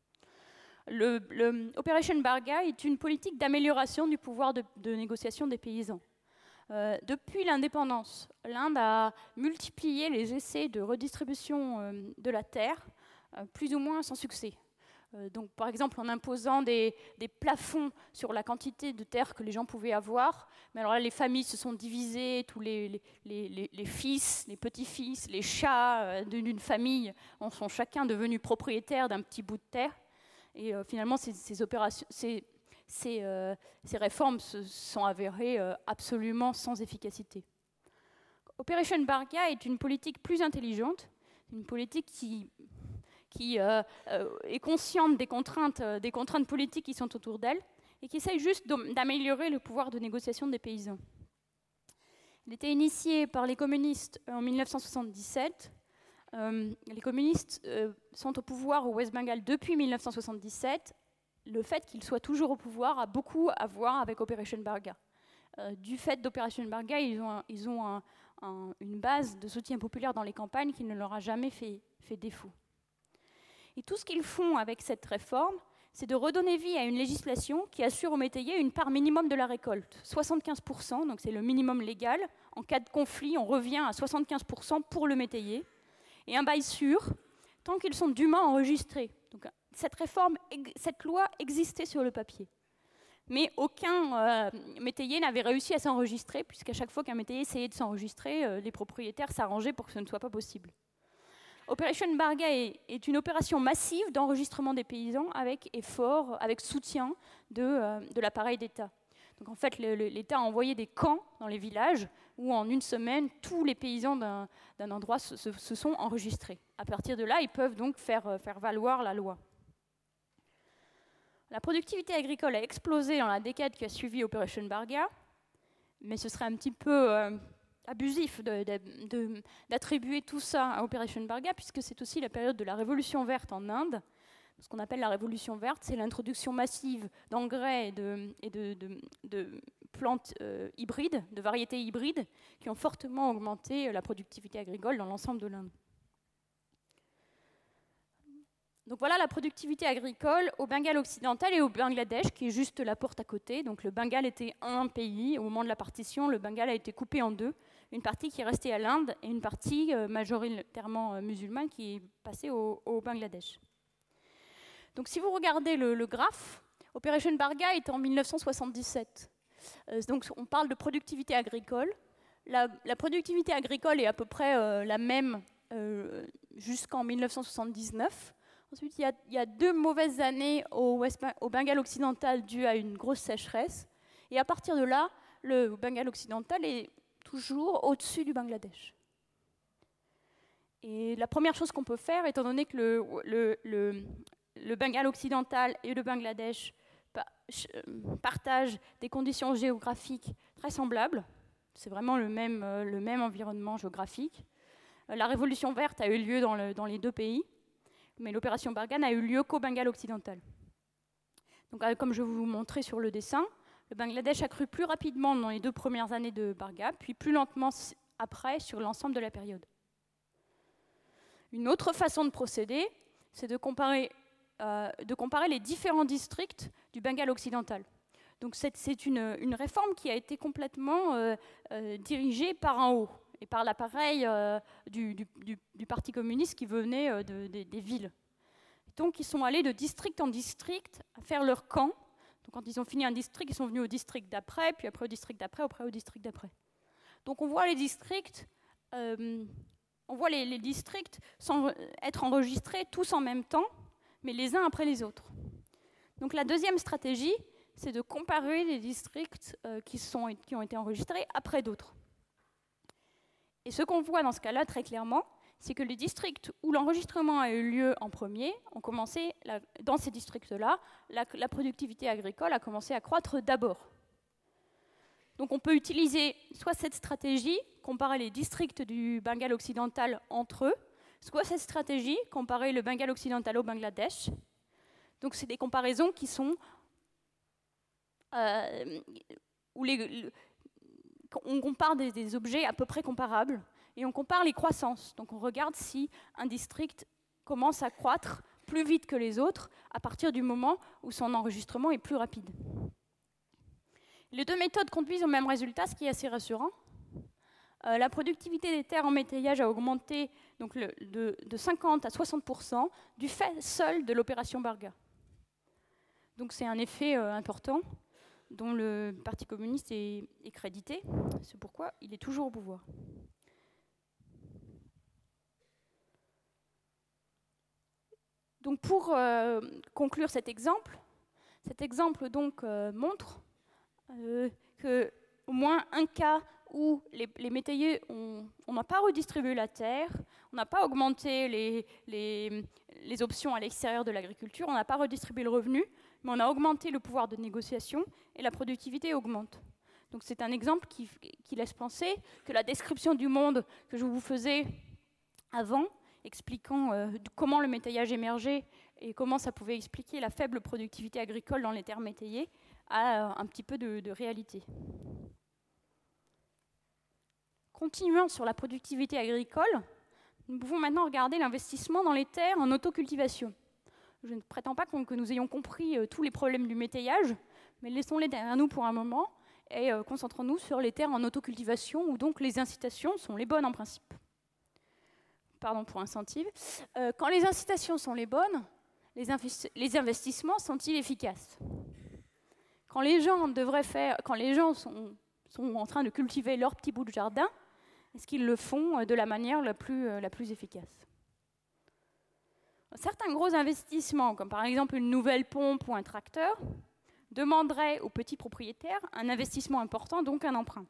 Le, le Operation Barga est une politique d'amélioration du pouvoir de, de négociation des paysans. Euh, depuis l'indépendance, l'Inde a multiplié les essais de redistribution euh, de la terre, euh, plus ou moins sans succès. Euh, donc, par exemple, en imposant des, des plafonds sur la quantité de terre que les gens pouvaient avoir. Mais alors là, les familles se sont divisées, tous les, les, les, les, les fils, les petits-fils, les chats euh, d'une famille en sont chacun devenus propriétaires d'un petit bout de terre. Et euh, finalement, ces, ces, opérations, ces, ces, euh, ces réformes se sont avérées euh, absolument sans efficacité. Operation Barga est une politique plus intelligente, une politique qui, qui euh, euh, est consciente des contraintes, euh, des contraintes politiques qui sont autour d'elle et qui essaye juste d'améliorer le pouvoir de négociation des paysans. Elle était initiée par les communistes en mille neuf cent soixante-dix-sept. Euh, les communistes euh, sont au pouvoir au West Bengal depuis mille neuf cent soixante-dix-sept. Le fait qu'ils soient toujours au pouvoir a beaucoup à voir avec Operation Barga. Euh, du fait d'Operation Barga, ils ont, un, ils ont un, un, une base de soutien populaire dans les campagnes qui ne leur a jamais fait, fait défaut. Et tout ce qu'ils font avec cette réforme, c'est de redonner vie à une législation qui assure aux métayers une part minimum de la récolte, soixante-quinze pour cent, donc c'est le minimum légal. En cas de conflit, on revient à soixante-quinze pour cent pour le métayer. Et un bail sûr, tant qu'ils sont dûment enregistrés. Donc, cette réforme, cette loi existait sur le papier. Mais aucun euh, métayer n'avait réussi à s'enregistrer, puisqu'à chaque fois qu'un métayer essayait de s'enregistrer, euh, les propriétaires s'arrangeaient pour que ce ne soit pas possible. Opération Barga est, est une opération massive d'enregistrement des paysans avec effort, avec soutien de, euh, de l'appareil d'État. Donc en fait, l'État a envoyé des camps dans les villages où en une semaine, tous les paysans d'un, d'un endroit se, se, se sont enregistrés. À partir de là, ils peuvent donc faire, faire valoir la loi. La productivité agricole a explosé dans la décade qui a suivi Operation Barga, mais ce serait un petit peu euh, abusif de, de, de, d'attribuer tout ça à Operation Barga, puisque c'est aussi la période de la Révolution verte en Inde. Ce qu'on appelle la révolution verte, c'est l'introduction massive d'engrais et de, et de, de, de plantes euh, hybrides, de variétés hybrides, qui ont fortement augmenté la productivité agricole dans l'ensemble de l'Inde. Donc voilà la productivité agricole au Bengale occidental et au Bangladesh, qui est juste la porte à côté. Donc le Bengale était un pays. Au moment de la partition, le Bengale a été coupé en deux. Une partie qui est restée à l'Inde et une partie euh, majoritairement euh, musulmane qui est passée au, au Bangladesh. Donc si vous regardez le, le graphe, Operation Barga est en mille neuf cent soixante-dix-sept. Euh, donc on parle de productivité agricole. La, la productivité agricole est à peu près euh, la même euh, jusqu'en mille neuf cent soixante-dix-neuf. Ensuite, il y, a, il y a deux mauvaises années au, West, au Bengale occidental dues à une grosse sécheresse. Et à partir de là, le Bengale occidental est toujours au-dessus du Bangladesh. Et la première chose qu'on peut faire, étant donné que le, le, le Le Bengale occidental et le Bangladesh partagent des conditions géographiques très semblables. C'est vraiment le même, le même environnement géographique. La révolution verte a eu lieu dans, le, dans les deux pays, mais l'opération Barga n'a eu lieu qu'au Bengale occidental. Donc, comme je vais vous montrer sur le dessin, le Bangladesh a cru plus rapidement dans les deux premières années de Barga, puis plus lentement après sur l'ensemble de la période. Une autre façon de procéder, c'est de comparer, euh, de comparer les différents districts du Bengale occidental. Donc c'est une, une réforme qui a été complètement euh, euh, dirigée par en haut et par l'appareil euh, du, du, du, du Parti communiste qui venait euh, de, de, des villes. Donc ils sont allés de district en district à faire leur camp. Donc quand ils ont fini un district, ils sont venus au district d'après, puis après au district d'après, après au district d'après. Donc on voit les districts, euh, on voit les, les districts sans être enregistrés tous en même temps, mais les uns après les autres. Donc la deuxième stratégie, c'est de comparer les districts euh, qui, sont, qui ont été enregistrés après d'autres. Et ce qu'on voit dans ce cas-là très clairement, c'est que les districts où l'enregistrement a eu lieu en premier ont commencé, la, dans ces districts-là, la, la productivité agricole a commencé à croître d'abord. Donc on peut utiliser soit cette stratégie, comparer les districts du Bengale occidental entre eux, soit cette stratégie, comparer le Bengale occidental au Bangladesh. Donc c'est des comparaisons qui sont euh, où les, on compare des, des objets à peu près comparables et on compare les croissances. Donc on regarde si un district commence à croître plus vite que les autres à partir du moment où son enregistrement est plus rapide. Les deux méthodes conduisent au même résultat, ce qui est assez rassurant. Euh, la productivité des terres en métayage a augmenté donc le, de, de cinquante à soixante pour cent du fait seul de l'opération Barga. Donc c'est un effet euh, important dont le Parti communiste est, est crédité. C'est pourquoi il est toujours au pouvoir. Donc pour euh, conclure cet exemple, cet exemple donc euh, montre euh, qu'au moins un cas où les, les métayers, on n'a pas redistribué la terre, on n'a pas augmenté les, les, les options à l'extérieur de l'agriculture, on n'a pas redistribué le revenu, mais on a augmenté le pouvoir de négociation et la productivité augmente. Donc c'est un exemple qui, qui laisse penser que la description du monde que je vous faisais avant, expliquant euh, comment le métayage émergeait et comment ça pouvait expliquer la faible productivité agricole dans les terres métayées, a euh, un petit peu de, de réalité. Continuant sur la productivité agricole, nous pouvons maintenant regarder l'investissement dans les terres en autocultivation. Je ne prétends pas que nous ayons compris euh, tous les problèmes du métayage, mais laissons-les derrière nous pour un moment et euh, concentrons-nous sur les terres en autocultivation où donc les incitations sont les bonnes en principe. Pardon pour incentive. Euh, quand les incitations sont les bonnes, les, investi- les investissements sont-ils efficaces ? Quand les gens devraient faire, quand les gens sont, sont en train de cultiver leur petit bout de jardin, est-ce qu'ils le font de la manière la plus, la plus efficace ? Certains gros investissements, comme par exemple une nouvelle pompe ou un tracteur, demanderaient aux petits propriétaires un investissement important, donc un emprunt.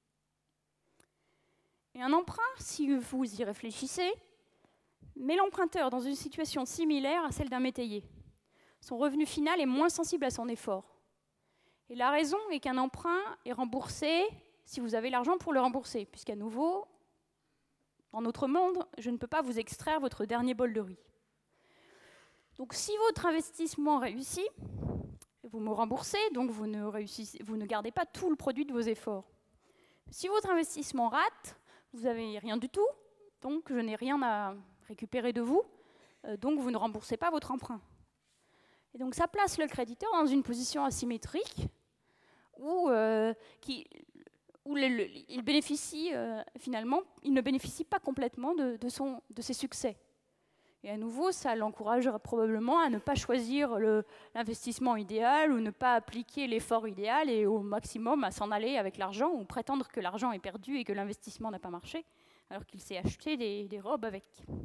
Et un emprunt, si vous y réfléchissez, met l'emprunteur dans une situation similaire à celle d'un métayer. Son revenu final est moins sensible à son effort. Et la raison est qu'un emprunt est remboursé si vous avez l'argent pour le rembourser, puisqu'à nouveau, dans notre monde, je ne peux pas vous extraire votre dernier bol de riz. Donc si votre investissement réussit, vous me remboursez, donc vous ne, réussissez, vous ne gardez pas tout le produit de vos efforts. Si votre investissement rate, vous n'avez rien du tout, donc je n'ai rien à récupérer de vous, donc vous ne remboursez pas votre emprunt. Et donc ça place le créditeur dans une position asymétrique où, euh, qui, où le, le, il bénéficie euh, finalement, il ne bénéficie pas complètement de, de, son, de ses succès. Et à nouveau, ça l'encouragera probablement à ne pas choisir l'investissement idéal ou ne pas appliquer l'effort idéal et au maximum à s'en aller avec l'argent ou prétendre que l'argent est perdu et que l'investissement n'a pas marché, alors qu'il s'est acheté des, des robes avec.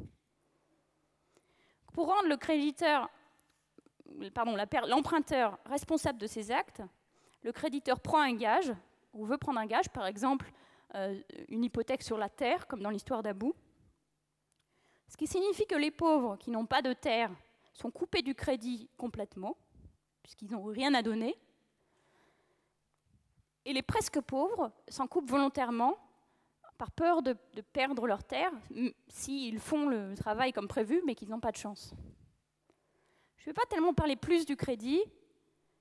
Pour rendre le créditeur, pardon, l'emprunteur responsable de ses actes, le créditeur prend un gage, ou veut prendre un gage, par exemple euh, une hypothèque sur la terre, comme dans l'histoire d'Abou, ce qui signifie que les pauvres qui n'ont pas de terre sont coupés du crédit complètement, puisqu'ils n'ont rien à donner, et les presque pauvres s'en coupent volontairement par peur de, de perdre leur terre s'ils font le travail comme prévu, mais qu'ils n'ont pas de chance. Je ne vais pas tellement parler plus du crédit,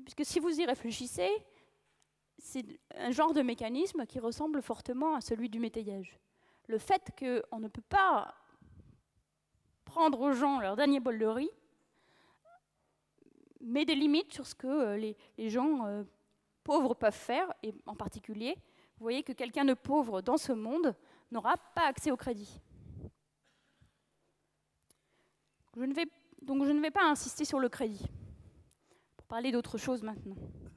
puisque si vous y réfléchissez, c'est un genre de mécanisme qui ressemble fortement à celui du métayage. Le fait qu'on ne peut pas prendre aux gens leur dernier bol de riz met des limites sur ce que les, les gens euh, pauvres peuvent faire, et en particulier, vous voyez que quelqu'un de pauvre dans ce monde n'aura pas accès au crédit. Je ne vais, donc je ne vais pas insister sur le crédit, pour parler d'autre chose maintenant.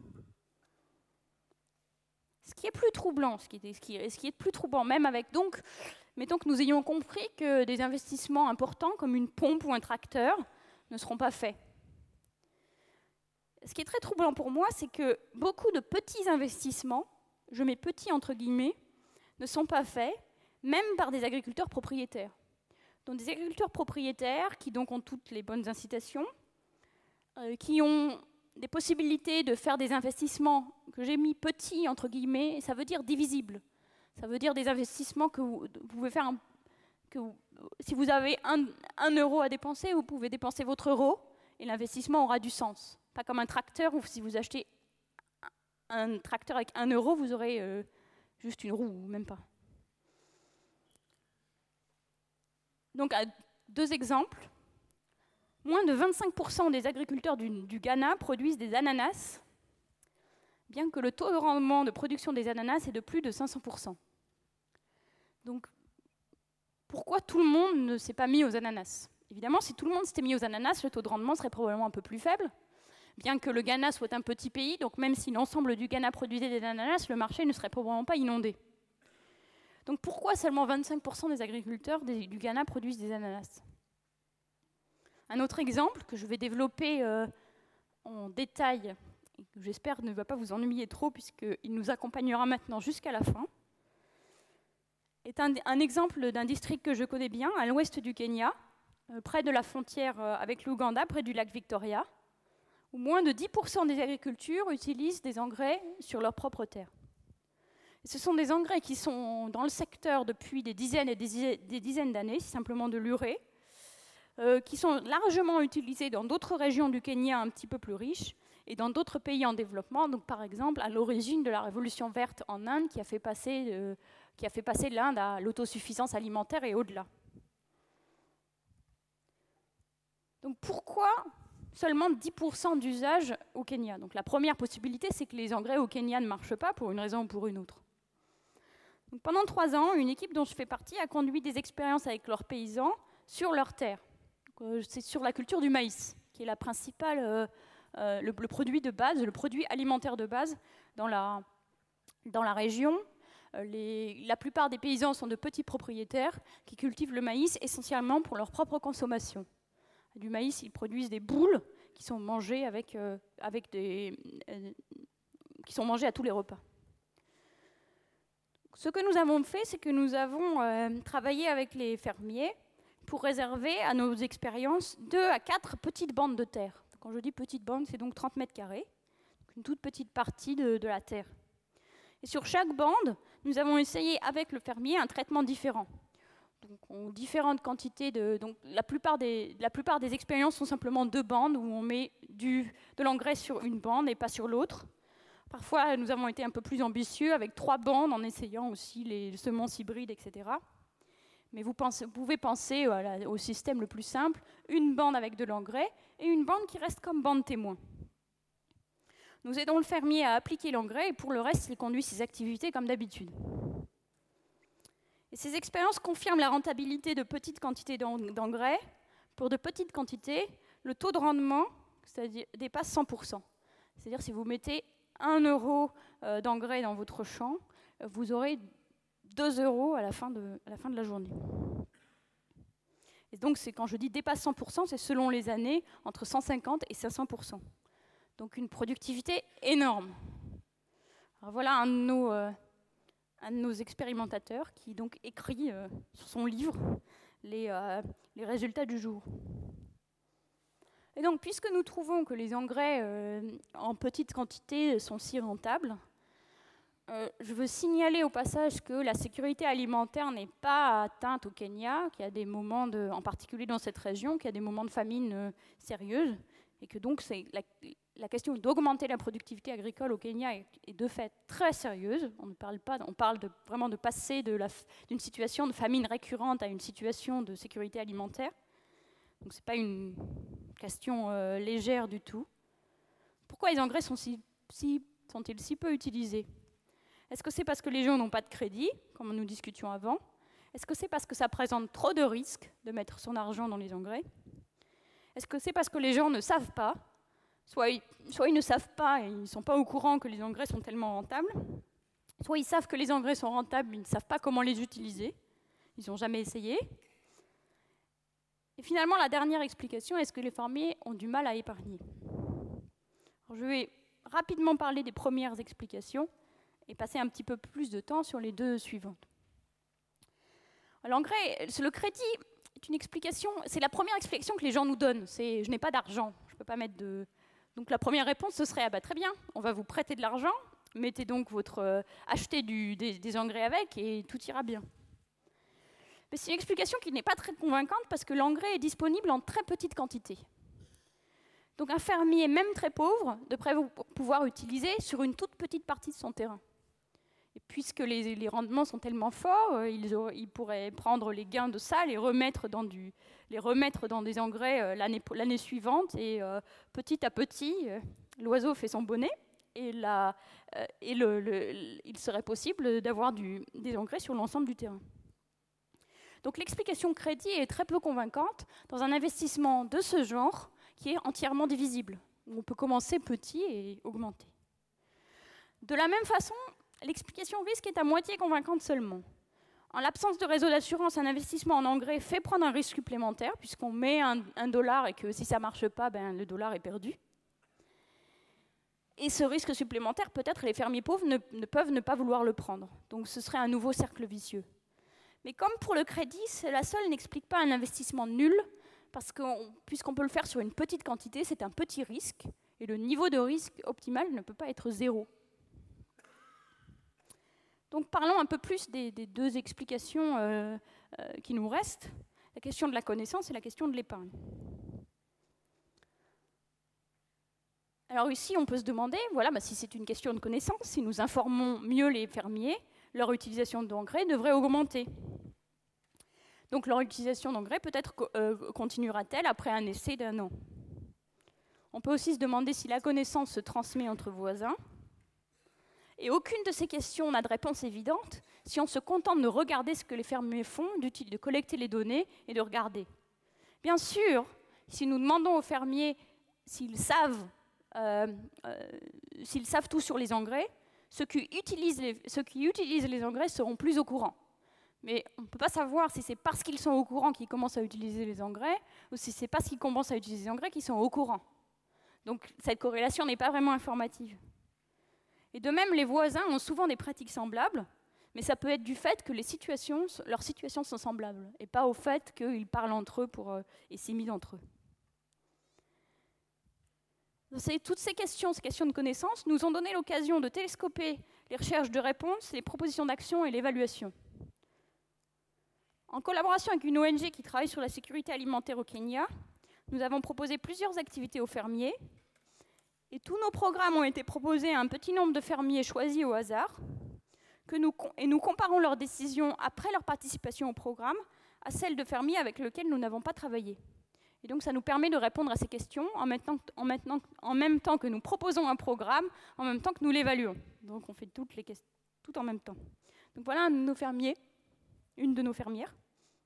Ce qui est plus troublant, ce qui est, ce qui est, ce qui est plus troublant, même avec, donc, mettons que nous ayons compris que des investissements importants, comme une pompe ou un tracteur, ne seront pas faits. Ce qui est très troublant pour moi, c'est que beaucoup de petits investissements, je mets petits entre guillemets, ne sont pas faits, même par des agriculteurs propriétaires. Donc des agriculteurs propriétaires qui donc ont toutes les bonnes incitations, euh, qui ont des possibilités de faire des investissements que j'ai mis petits entre guillemets, ça veut dire divisibles. Ça veut dire des investissements que vous, vous pouvez faire, un, que vous, si vous avez un, un euro à dépenser, vous pouvez dépenser votre euro et l'investissement aura du sens. Pas comme un tracteur où si vous achetez un tracteur avec un euro, vous aurez euh, juste une roue, ou même pas. Donc, à deux exemples. Moins de vingt-cinq pour cent des agriculteurs du, du Ghana produisent des ananas, bien que le taux de rendement de production des ananas est de plus de cinq cents pour cent. Donc, pourquoi tout le monde ne s'est pas mis aux ananas? Évidemment, si tout le monde s'était mis aux ananas, le taux de rendement serait probablement un peu plus faible, bien que le Ghana soit un petit pays, donc même si l'ensemble du Ghana produisait des ananas, le marché ne serait probablement pas inondé. Donc pourquoi seulement vingt-cinq pour cent des agriculteurs des, du Ghana produisent des ananas? Un autre exemple que je vais développer euh, en détail, et que j'espère ne va pas vous ennuyer trop puisqu'il nous accompagnera maintenant jusqu'à la fin, est un, un exemple d'un district que je connais bien, à l'ouest du Kenya, euh, près de la frontière euh, avec l'Ouganda, près du lac Victoria, où moins de dix pour cent des agricultures utilisent des engrais sur leur propre terre. Et ce sont des engrais qui sont dans le secteur depuis des dizaines et des, des dizaines d'années, c'est simplement de l'urée, euh, qui sont largement utilisés dans d'autres régions du Kenya un petit peu plus riches et dans d'autres pays en développement, donc par exemple à l'origine de la révolution verte en Inde qui a fait passer, euh, qui a fait passer l'Inde à l'autosuffisance alimentaire et au-delà. Donc pourquoi seulement dix pour cent d'usage au Kenya? Donc la première possibilité, c'est que les engrais au Kenya ne marchent pas pour une raison ou pour une autre. Donc pendant trois ans, une équipe dont je fais partie a conduit des expériences avec leurs paysans sur leurs terres. Euh, c'est sur la culture du maïs, qui est la principale, euh, euh, le, le produit de base, le produit alimentaire de base dans la, dans la région. Euh, les, la plupart des paysans sont de petits propriétaires qui cultivent le maïs essentiellement pour leur propre consommation. Du maïs, ils produisent des boules qui sont mangées avec, euh, avec des, euh, qui sont mangées à tous les repas. Ce que nous avons fait, c'est que nous avons euh, travaillé avec les fermiers pour réserver à nos expériences deux à quatre petites bandes de terre. Quand je dis petite bande, c'est donc trente mètres carrés, une toute petite partie de, de la terre. Et sur chaque bande, nous avons essayé avec le fermier un traitement différent. Donc, on, différentes quantités de. Donc, la plupart des, la plupart des expériences sont simplement deux bandes où on met du, de l'engrais sur une bande et pas sur l'autre. Parfois, nous avons été un peu plus ambitieux avec trois bandes en essayant aussi les semences hybrides, et cetera. Mais vous, pensez, vous pouvez penser voilà, au système le plus simple, une bande avec de l'engrais et une bande qui reste comme bande témoin. Nous aidons le fermier à appliquer l'engrais et pour le reste, il conduit ses activités comme d'habitude. Et ces expériences confirment la rentabilité de petites quantités d'engrais. Pour de petites quantités, le taux de rendement c'est-à-dire, dépasse cent pour cent. C'est-à-dire si vous mettez un euro d'engrais dans votre champ, vous aurez deux euros à la fin de, à la fin de la journée. Et donc, c'est, quand je dis dépasse cent pour cent, c'est selon les années, entre cent cinquante et cinq cents pour cent. Donc une productivité énorme. Alors, voilà un de nos... Euh, un de nos expérimentateurs qui donc écrit euh, sur son livre les, euh, les résultats du jour. Et donc, puisque nous trouvons que les engrais euh, en petite quantité sont si rentables, euh, je veux signaler au passage que la sécurité alimentaire n'est pas atteinte au Kenya, qu'il y a des moments, de, en particulier dans cette région, qu'il y a des moments de famine euh, sérieuse, et que donc c'est la, la question d'augmenter la productivité agricole au Kenya est, est de fait très sérieuse. On ne parle pas, on parle de, vraiment de passer d'une situation de famine récurrente à une situation de sécurité alimentaire. Donc ce n'est pas une question euh, légère du tout. Pourquoi les engrais sont si, si, sont-ils si peu utilisés? Est-ce que c'est parce que les gens n'ont pas de crédit, comme nous discutions avant? Est-ce que c'est parce que ça présente trop de risques de mettre son argent dans les engrais? Est-ce que c'est parce que les gens ne savent pas? Soit ils, soit ils ne savent pas et ils ne sont pas au courant que les engrais sont tellement rentables, soit ils savent que les engrais sont rentables, mais ils ne savent pas comment les utiliser. Ils n'ont jamais essayé. Et finalement, la dernière explication, est-ce que les fermiers ont du mal à épargner? Alors, je vais rapidement parler des premières explications et passer un petit peu plus de temps sur les deux suivantes. L'engrais, le crédit est une explication, c'est la première explication que les gens nous donnent, c'est je n'ai pas d'argent, je ne peux pas mettre de... Donc la première réponse, ce serait ah bah, très bien, on va vous prêter de l'argent, mettez donc votre, euh, achetez du, des, des engrais avec et tout ira bien. Mais c'est une explication qui n'est pas très convaincante parce que l'engrais est disponible en très petite quantité. Donc un fermier, même très pauvre, devrait pouvoir utiliser sur une toute petite partie de son terrain. Et puisque les, les rendements sont tellement forts, euh, ils, auraient, ils pourraient prendre les gains de ça, les remettre dans, du, les remettre dans des engrais euh, l'année, l'année suivante, et euh, petit à petit, euh, l'oiseau fait son bonnet, et, la, euh, et le, le, il serait possible d'avoir du, des engrais sur l'ensemble du terrain. Donc l'explication crédit est très peu convaincante dans un investissement de ce genre qui est entièrement divisible. On peut commencer petit et augmenter. De la même façon, l'explication risque est à moitié convaincante seulement. En l'absence de réseau d'assurance, un investissement en engrais fait prendre un risque supplémentaire, puisqu'on met un, un dollar et que si ça ne marche pas, ben, le dollar est perdu. Et ce risque supplémentaire, peut-être les fermiers pauvres ne, ne peuvent ne pas vouloir le prendre. Donc ce serait un nouveau cercle vicieux. Mais comme pour le crédit, cela seul n'explique pas un investissement nul, parce que puisqu'on peut le faire sur une petite quantité, c'est un petit risque, et le niveau de risque optimal ne peut pas être zéro. Donc parlons un peu plus des, des deux explications euh, euh, qui nous restent, la question de la connaissance et la question de l'épargne. Alors ici, on peut se demander, voilà, bah, si c'est une question de connaissance, si nous informons mieux les fermiers, leur utilisation d'engrais devrait augmenter. Donc leur utilisation d'engrais peut-être euh, continuera-t-elle après un essai d'un an. On peut aussi se demander si la connaissance se transmet entre voisins. Et aucune de ces questions n'a de réponse évidente si on se contente de regarder ce que les fermiers font, de collecter les données et de regarder. Bien sûr, si nous demandons aux fermiers s'ils savent, euh, euh, s'ils savent tout sur les engrais, ceux qui, utilisent les, ceux qui utilisent les engrais seront plus au courant. Mais on ne peut pas savoir si c'est parce qu'ils sont au courant qu'ils commencent à utiliser les engrais ou si c'est parce qu'ils commencent à utiliser les engrais qu'ils sont au courant. Donc cette corrélation n'est pas vraiment informative. Et de même, les voisins ont souvent des pratiques semblables, mais ça peut être du fait que les situations, leurs situations sont semblables, et pas au fait qu'ils parlent entre eux pour, euh, et s'imitent entre eux. C'est, toutes ces questions, ces questions de connaissances, nous ont donné l'occasion de télescoper les recherches de réponses, les propositions d'action et l'évaluation. En collaboration avec une O N G qui travaille sur la sécurité alimentaire au Kenya, nous avons proposé plusieurs activités aux fermiers, et tous nos programmes ont été proposés à un petit nombre de fermiers choisis au hasard, que nous, et nous comparons leurs décisions après leur participation au programme à celles de fermiers avec lesquels nous n'avons pas travaillé. Et donc ça nous permet de répondre à ces questions en même temps, en maintenant, en même temps que nous proposons un programme, en même temps que nous l'évaluons. Donc on fait toutes les questions, tout en même temps. Donc voilà un de nos fermiers, une de nos fermières.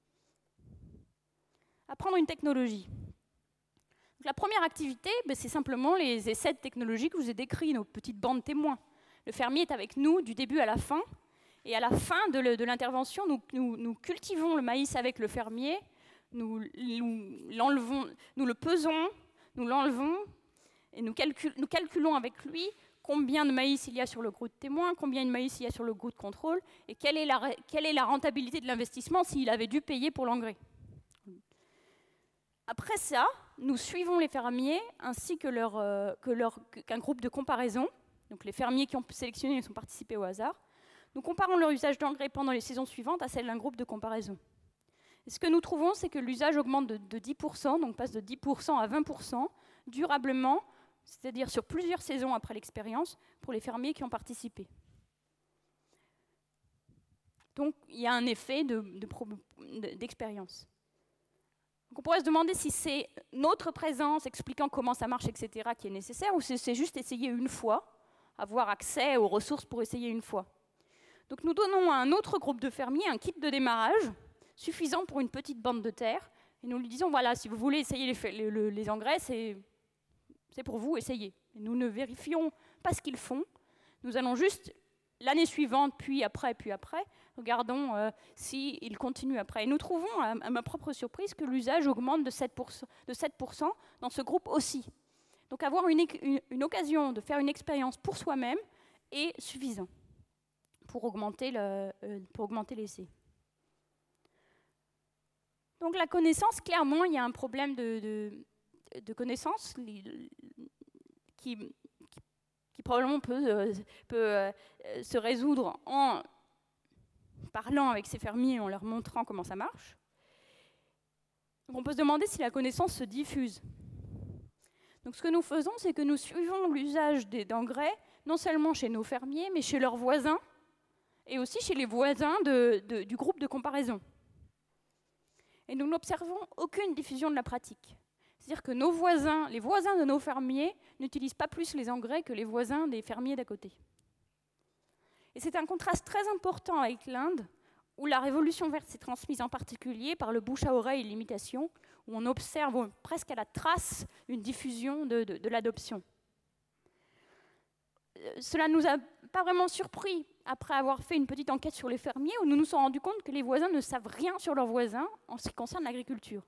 Apprendre une technologie. Donc la première activité, ben, c'est simplement les essais de technologie que je vous ai décrits, nos petites bandes témoins. Le fermier est avec nous du début à la fin, et à la fin de, le, de l'intervention, nous, nous, nous cultivons le maïs avec le fermier, nous, nous, l'enlevons, nous le pesons, nous l'enlevons, et nous, calcul, nous calculons avec lui combien de maïs il y a sur le groupe de témoin, combien de maïs il y a sur le groupe de contrôle, et quelle est la, quelle est la rentabilité de l'investissement s'il avait dû payer pour l'engrais. Après ça, nous suivons les fermiers ainsi que leur, euh, que leur, qu'un groupe de comparaison, donc les fermiers qui ont sélectionné et sont participés au hasard. Nous comparons leur usage d'engrais pendant les saisons suivantes à celle d'un groupe de comparaison. Et ce que nous trouvons, c'est que l'usage augmente de, de dix pour cent, donc passe de dix pour cent à vingt pour cent, durablement, c'est-à-dire sur plusieurs saisons après l'expérience, pour les fermiers qui ont participé. Donc, il y a un effet de, de, d'expérience. Donc, on pourrait se demander si c'est notre présence expliquant comment ça marche, et cetera, qui est nécessaire, ou si c'est juste essayer une fois, avoir accès aux ressources pour essayer une fois. Donc, nous donnons à un autre groupe de fermiers un kit de démarrage suffisant pour une petite bande de terre, et nous lui disons, voilà, si vous voulez essayer les, les, les engrais, c'est, c'est pour vous, essayez. Et nous ne vérifions pas ce qu'ils font, nous allons juste, l'année suivante, puis après, puis après, regardons euh, s'ils continuent après. Et nous trouvons, à, à ma propre surprise, que l'usage augmente de sept pour cent, de sept pour cent dans ce groupe aussi. Donc avoir une, une, une occasion de faire une expérience pour soi-même est suffisant pour augmenter, le, euh, pour augmenter l'essai. Donc la connaissance, clairement, il y a un problème de, de, de connaissance qui, qui, qui probablement peut, euh, peut euh, se résoudre en parlant avec ces fermiers, en leur montrant comment ça marche. Donc on peut se demander si la connaissance se diffuse. Donc ce que nous faisons, c'est que nous suivons l'usage des, d'engrais, non seulement chez nos fermiers, mais chez leurs voisins, et aussi chez les voisins de, de, du groupe de comparaison. Et nous n'observons aucune diffusion de la pratique. C'est-à-dire que nos voisins, les voisins de nos fermiers n'utilisent pas plus les engrais que les voisins des fermiers d'à côté. Et c'est un contraste très important avec l'Inde, où la révolution verte s'est transmise en particulier par le bouche à oreille et l'imitation, où on observe presque à la trace une diffusion de, de, de l'adoption. Cela ne nous a pas vraiment surpris après avoir fait une petite enquête sur les fermiers, où nous nous sommes rendus compte que les voisins ne savent rien sur leurs voisins en ce qui concerne l'agriculture.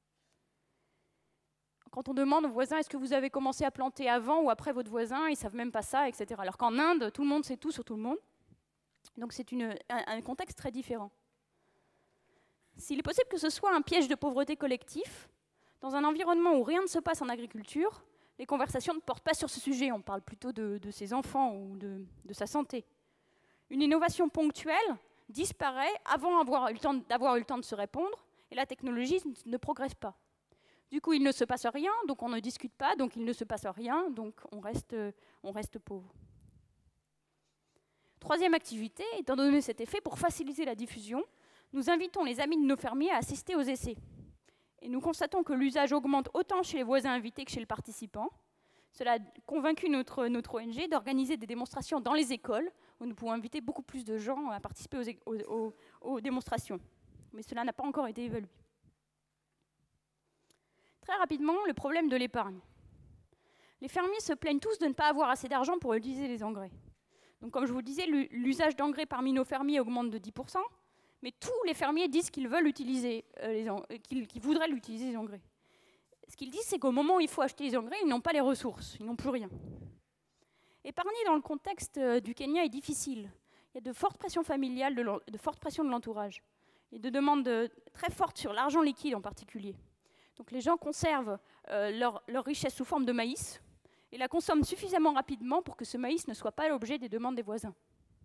Quand on demande aux voisins, est-ce que vous avez commencé à planter avant ou après votre voisin, ils ne savent même pas ça, et cetera. Alors qu'en Inde, tout le monde sait tout sur tout le monde. Donc c'est une, un, un contexte très différent. S'il est possible que ce soit un piège de pauvreté collectif, dans un environnement où rien ne se passe en agriculture, les conversations ne portent pas sur ce sujet, on parle plutôt de, de ses enfants ou de, de sa santé. Une innovation ponctuelle disparaît avant avoir eu le temps, d'avoir eu le temps de se répondre, et la technologie ne progresse pas. Du coup, il ne se passe rien, donc on ne discute pas, donc il ne se passe rien, donc on reste, on reste pauvre. Troisième activité, étant donné cet effet, pour faciliter la diffusion, nous invitons les amis de nos fermiers à assister aux essais. Et nous constatons que l'usage augmente autant chez les voisins invités que chez le participant. Cela a convaincu notre, notre O N G d'organiser des démonstrations dans les écoles, où nous pouvons inviter beaucoup plus de gens à participer aux, aux, aux, aux démonstrations. Mais cela n'a pas encore été évalué. Très rapidement, le problème de l'épargne. Les fermiers se plaignent tous de ne pas avoir assez d'argent pour utiliser les engrais. Donc, comme je vous le disais, l'usage d'engrais parmi nos fermiers augmente de dix pour cent, mais tous les fermiers disent qu'ils veulent utiliser, euh, les en... qu'ils, qu'ils voudraient l'utiliser les engrais. Ce qu'ils disent, c'est qu'au moment où il faut acheter les engrais, ils n'ont pas les ressources, ils n'ont plus rien. Épargner dans le contexte du Kenya est difficile. Il y a de fortes pressions familiales, de, de fortes pressions de l'entourage, et de demandes de, très fortes sur l'argent liquide en particulier. Donc les gens conservent euh, leur, leur richesse sous forme de maïs et la consomment suffisamment rapidement pour que ce maïs ne soit pas l'objet des demandes des voisins.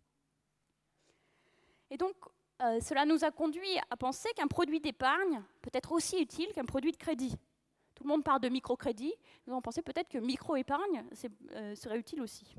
Et donc, euh, cela nous a conduit à penser qu'un produit d'épargne peut être aussi utile qu'un produit de crédit. Tout le monde parle de microcrédit, nous avons pensé peut-être que micro-épargne euh, serait utile aussi.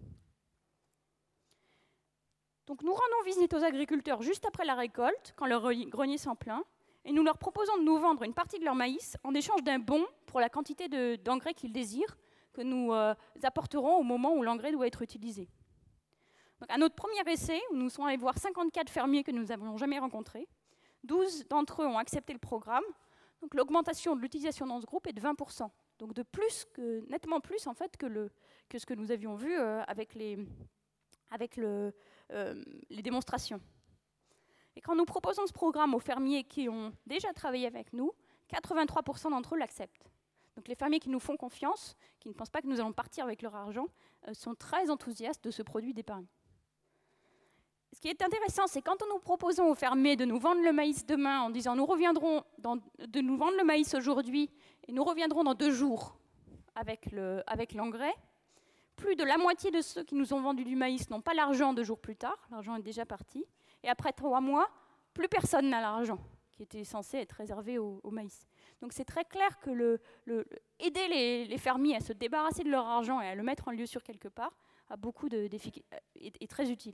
Donc nous rendons visite aux agriculteurs juste après la récolte, quand leur grenier s'en plaint, et nous leur proposons de nous vendre une partie de leur maïs en échange d'un bon pour la quantité de, d'engrais qu'ils désirent, que nous euh, apporterons au moment où l'engrais doit être utilisé. Donc, à notre premier essai, où nous sommes allés voir cinquante-quatre fermiers que nous n'avions jamais rencontrés, douze d'entre eux ont accepté le programme. Donc l'augmentation de l'utilisation dans ce groupe est de vingt pour cent, donc de plus que, nettement plus en fait que, le, que ce que nous avions vu euh, avec, les, avec le, euh, les démonstrations. Et quand nous proposons ce programme aux fermiers qui ont déjà travaillé avec nous, quatre-vingt-trois pour cent d'entre eux l'acceptent. Donc les fermiers qui nous font confiance, qui ne pensent pas que nous allons partir avec leur argent, euh, sont très enthousiastes de ce produit d'épargne. Ce qui est intéressant, c'est quand nous proposons aux fermiers de nous vendre le maïs demain en disant nous reviendrons dans, de nous vendre le maïs aujourd'hui et nous reviendrons dans deux jours avec, le, avec l'engrais, plus de la moitié de ceux qui nous ont vendu du maïs n'ont pas l'argent deux jours plus tard, l'argent est déjà parti, et après trois mois, plus personne n'a l'argent qui était censé être réservé au, au maïs. Donc c'est très clair que le, le, aider les, les fermiers à se débarrasser de leur argent et à le mettre en lieu sûr quelque part a beaucoup de, est, est très utile.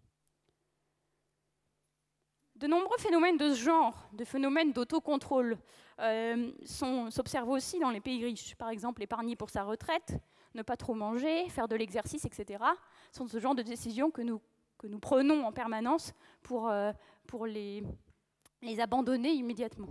De nombreux phénomènes de ce genre, de phénomènes d'autocontrôle, euh, s'observent aussi dans les pays riches. Par exemple, épargner pour sa retraite, ne pas trop manger, faire de l'exercice, et cetera sont ce genre de décisions que nous, que nous prenons en permanence pour, euh, pour les, les abandonner immédiatement.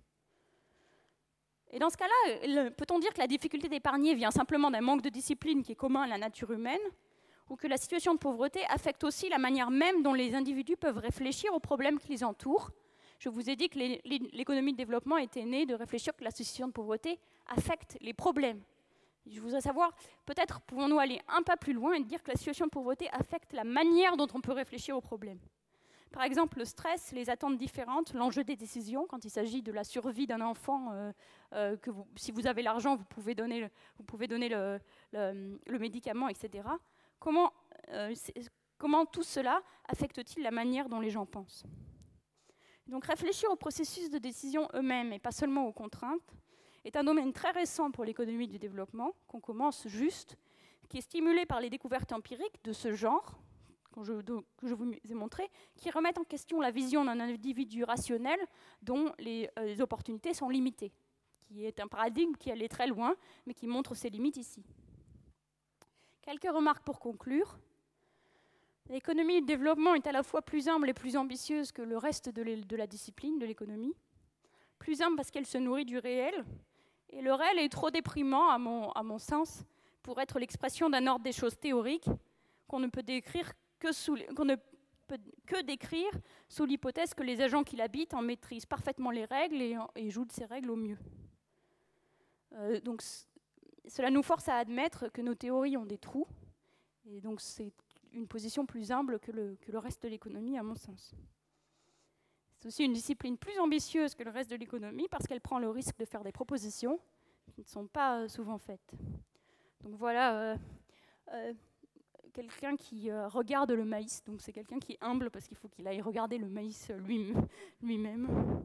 Et dans ce cas-là, peut-on dire que la difficulté d'épargner vient simplement d'un manque de discipline qui est commun à la nature humaine, ou que la situation de pauvreté affecte aussi la manière même dont les individus peuvent réfléchir aux problèmes qui les entourent? Je vous ai dit que l'économie de développement était née de réfléchir que la situation de pauvreté affecte les problèmes. Je voudrais savoir, peut-être pouvons-nous aller un pas plus loin et dire que la situation de pauvreté affecte la manière dont on peut réfléchir aux problèmes. Par exemple, le stress, les attentes différentes, l'enjeu des décisions, quand il s'agit de la survie d'un enfant, euh, euh, que vous, si vous avez l'argent, vous pouvez donner, le, vous pouvez donner le, le, le médicament, et cetera. Comment, euh, comment tout cela affecte-t-il la manière dont les gens pensent? Donc réfléchir aux processus de décision eux-mêmes et pas seulement aux contraintes est un domaine très récent pour l'économie du développement, qu'on commence juste, qui est stimulé par les découvertes empiriques de ce genre, que je, de, que je vous ai montré, qui remettent en question la vision d'un individu rationnel dont les, euh, les opportunités sont limitées, qui est un paradigme qui allait très loin, mais qui montre ses limites ici. Quelques remarques pour conclure. L'économie du développement est à la fois plus humble et plus ambitieuse que le reste de, de la discipline de l'économie. Plus humble parce qu'elle se nourrit du réel, et le réel est trop déprimant, à mon, à mon sens, pour être l'expression d'un ordre des choses théoriques qu'on ne peut décrire que sous, qu'on ne peut que décrire sous l'hypothèse que les agents qui l'habitent en maîtrisent parfaitement les règles et, et jouent de ces règles au mieux. Euh, donc, cela nous force à admettre que nos théories ont des trous, et donc c'est une position plus humble que le, que le reste de l'économie, à mon sens. C'est aussi une discipline plus ambitieuse que le reste de l'économie parce qu'elle prend le risque de faire des propositions qui ne sont pas souvent faites. Donc voilà, euh, euh, quelqu'un qui euh, regarde le maïs, donc c'est quelqu'un qui est humble parce qu'il faut qu'il aille regarder le maïs lui, lui-même.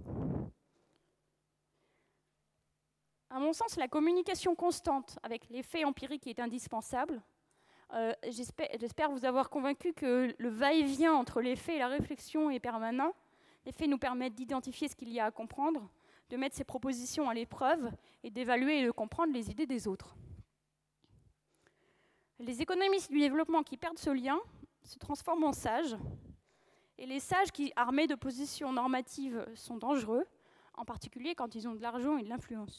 À mon sens, la communication constante avec les faits empiriques est indispensable. Euh, j'espère, j'espère vous avoir convaincu que le va-et-vient entre les faits et la réflexion est permanent. Les faits nous permettent d'identifier ce qu'il y a à comprendre, de mettre ces propositions à l'épreuve et d'évaluer et de comprendre les idées des autres. Les économistes du développement qui perdent ce lien se transforment en sages, et les sages qui, armés de positions normatives, sont dangereux, en particulier quand ils ont de l'argent et de l'influence.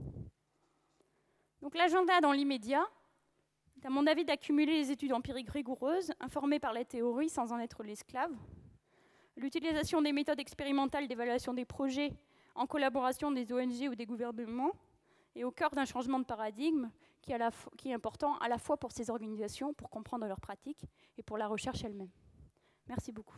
Donc l'agenda dans l'immédiat est à mon avis d'accumuler les études empiriques rigoureuses, informées par la théorie sans en être l'esclave, l'utilisation des méthodes expérimentales d'évaluation des projets en collaboration des O N G ou des gouvernements, et au cœur d'un changement de paradigme qui est, à la fo- qui est important à la fois pour ces organisations, pour comprendre leurs pratiques, et pour la recherche elle-même. Merci beaucoup.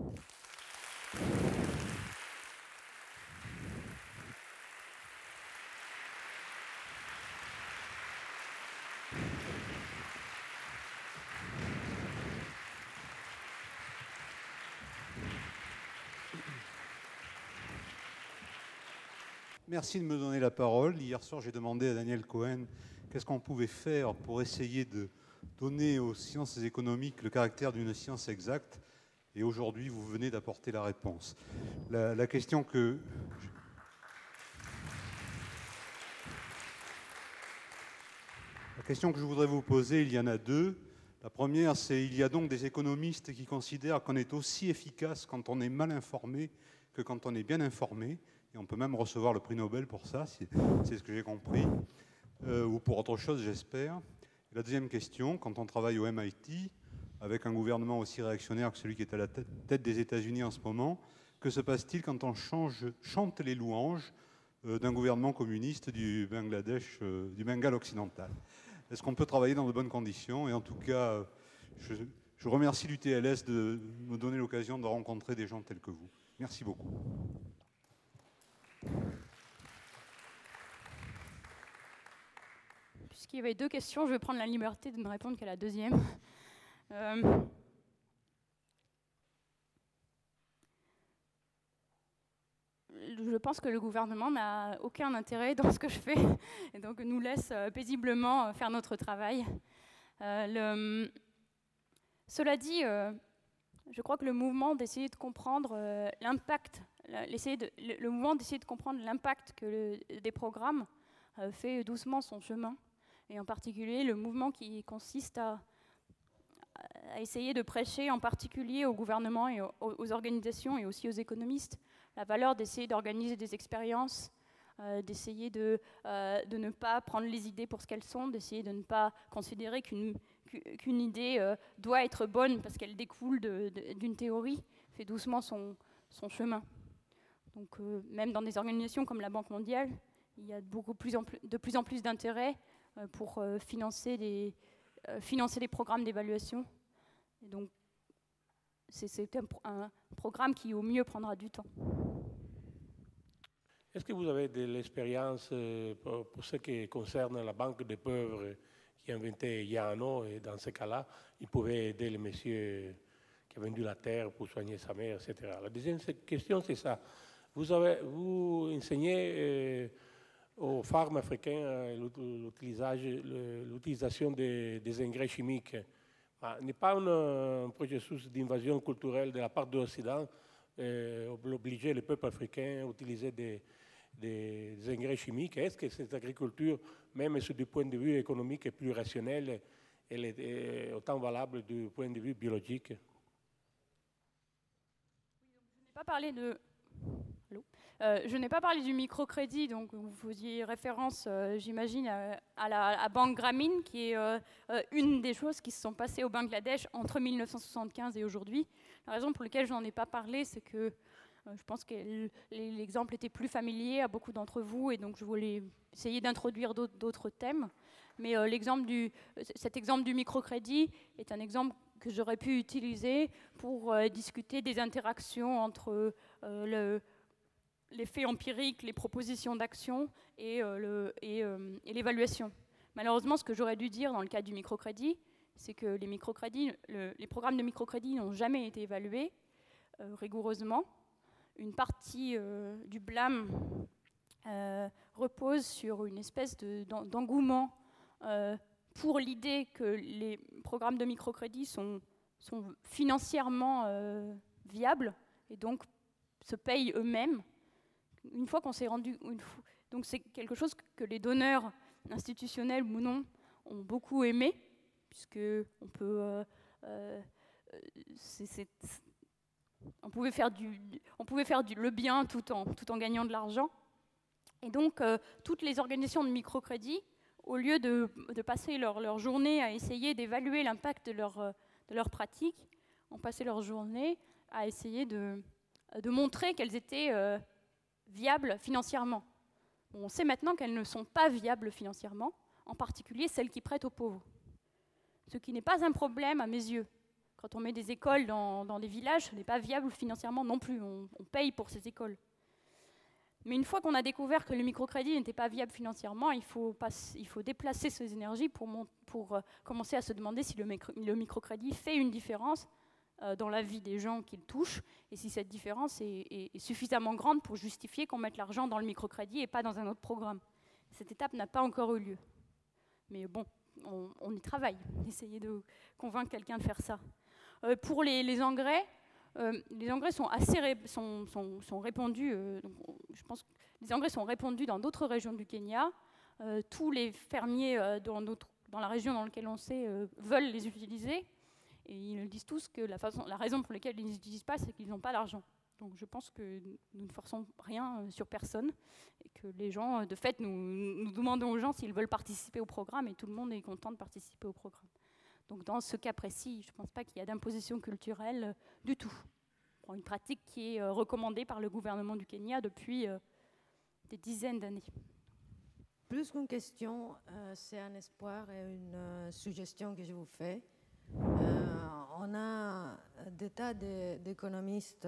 Merci de me donner la parole. Hier soir, j'ai demandé à Daniel Cohen qu'est-ce qu'on pouvait faire pour essayer de donner aux sciences économiques le caractère d'une science exacte. Et aujourd'hui, vous venez d'apporter la réponse. La, la question que... La question que je voudrais vous poser, il y en a deux. La première, c'est il y a donc des économistes qui considèrent qu'on est aussi efficace quand on est mal informé que quand on est bien informé. Et on peut même recevoir le prix Nobel pour ça, c'est, c'est ce que j'ai compris, euh, ou pour autre chose, j'espère. Et la deuxième question, quand on travaille au M I T, avec un gouvernement aussi réactionnaire que celui qui est à la tête, tête des États-Unis en ce moment, que se passe-t-il quand on change, chante les louanges euh, d'un gouvernement communiste du Bangladesh, euh, du Bengale occidental? Est-ce qu'on peut travailler dans de bonnes conditions? Et en tout cas, je, je remercie l'U T L S de me donner l'occasion de rencontrer des gens tels que vous. Merci beaucoup. Puisqu'il y avait deux questions, je vais prendre la liberté de ne répondre qu'à la deuxième. Euh, je pense que le gouvernement n'a aucun intérêt dans ce que je fais et donc nous laisse euh, paisiblement euh, faire notre travail. Euh, le, cela dit, euh, je crois que le mouvement d'essayer de comprendre euh, l'impact, de, le, le mouvement d'essayer de comprendre l'impact que le, des programmes euh, fait doucement son chemin, et en particulier le mouvement qui consiste à, à essayer de prêcher en particulier au gouvernement et aux, aux organisations et aussi aux économistes la valeur d'essayer d'organiser des expériences, euh, d'essayer de, euh, de ne pas prendre les idées pour ce qu'elles sont, d'essayer de ne pas considérer qu'une qu'une idée euh, doit être bonne parce qu'elle découle de, de, d'une théorie, fait doucement son, son chemin. Donc euh, même dans des organisations comme la Banque mondiale, il y a beaucoup plus en plus, de plus en plus d'intérêt euh, pour euh, financer, des, euh, financer des programmes d'évaluation. Et donc c'est, c'est un, un programme qui au mieux prendra du temps. Est-ce que vous avez de l'expérience euh, pour, pour ce qui concerne la Banque des pauvres qui a inventé il y a un an, et dans ce cas-là, il pouvait aider le monsieur qui a vendu la terre pour soigner sa mère, et cetera. La deuxième question, c'est ça. Vous, avez, vous enseignez euh, aux femmes africaines euh, l'utilisation des, des engrais chimiques. Ah, n'est pas un, un processus d'invasion culturelle de la part de l'Occident euh, obliger les peuples africains à utiliser des, des, des engrais chimiques? Est-ce que cette agriculture, même sur du point de vue économique, est plus rationnelle, elle est, est autant valable du point de vue biologique? Oui, donc je n'ai pas parlé de... Allô euh, je n'ai pas parlé du microcrédit, donc vous faisiez référence, euh, j'imagine, à, à la à Banque Grameen, qui est euh, euh, une des choses qui se sont passées au Bangladesh entre mille neuf cent soixante-quinze et aujourd'hui. La raison pour laquelle je n'en ai pas parlé, c'est que euh, je pense que l'exemple était plus familier à beaucoup d'entre vous, et donc je voulais essayer d'introduire d'autres, d'autres thèmes. Mais euh, l'exemple du, cet exemple du microcrédit est un exemple que j'aurais pu utiliser pour euh, discuter des interactions entre euh, le l'effet empirique, les propositions d'action et, euh, le, et, euh, et l'évaluation. Malheureusement, ce que j'aurais dû dire dans le cas du microcrédit, c'est que les, microcrédits, le, les programmes de microcrédit n'ont jamais été évalués euh, rigoureusement. Une partie euh, du blâme euh, repose sur une espèce de, d'engouement euh, pour l'idée que les programmes de microcrédit sont, sont financièrement euh, viables et donc se payent eux-mêmes. Une fois qu'on s'est rendu, une fois, donc c'est quelque chose que les donneurs institutionnels ou non ont beaucoup aimé, puisque on peut, euh, euh, c'est, c'est, on pouvait faire du, on pouvait faire du, le bien tout en, tout en gagnant de l'argent. Et donc euh, toutes les organisations de microcrédit, au lieu de, de passer leur, leur journée à essayer d'évaluer l'impact de leur, de leur pratique, ont passé leur journée à essayer de, de montrer qu'elles étaient euh, viables financièrement. Bon, on sait maintenant qu'elles ne sont pas viables financièrement, en particulier celles qui prêtent aux pauvres. Ce qui n'est pas un problème à mes yeux. Quand on met des écoles dans, dans des villages, ce n'est pas viable financièrement non plus. On, on paye pour ces écoles. Mais une fois qu'on a découvert que le microcrédit n'était pas viable financièrement, il faut, pas, il faut déplacer ces énergies pour, mon, pour euh, commencer à se demander si le, micro, le microcrédit fait une différence dans la vie des gens qu'il touche, et si cette différence est, est, est suffisamment grande pour justifier qu'on mette l'argent dans le microcrédit et pas dans un autre programme. Cette étape n'a pas encore eu lieu. Mais bon, on, on y travaille, essayer de convaincre quelqu'un de faire ça. Euh, pour les, les engrais, euh, les engrais sont assez ré, sont, sont, sont répandus, euh, donc, je pense que les engrais sont répandus dans d'autres régions du Kenya. Euh, tous les fermiers euh, dans, dans la région dans laquelle on sait euh, veulent les utiliser. Et ils disent tous que la, façon, la raison pour laquelle ils ne les utilisent pas, c'est qu'ils n'ont pas d'argent. Donc je pense que nous ne forçons rien sur personne et que les gens, de fait, nous, nous demandons aux gens s'ils veulent participer au programme et tout le monde est content de participer au programme. Donc dans ce cas précis, je ne pense pas qu'il y a d'imposition culturelle du tout. Bon, une pratique qui est recommandée par le gouvernement du Kenya depuis euh, des dizaines d'années. Plus qu'une question, euh, c'est un espoir et une euh, suggestion que je vous fais. Euh, on a des tas d'économistes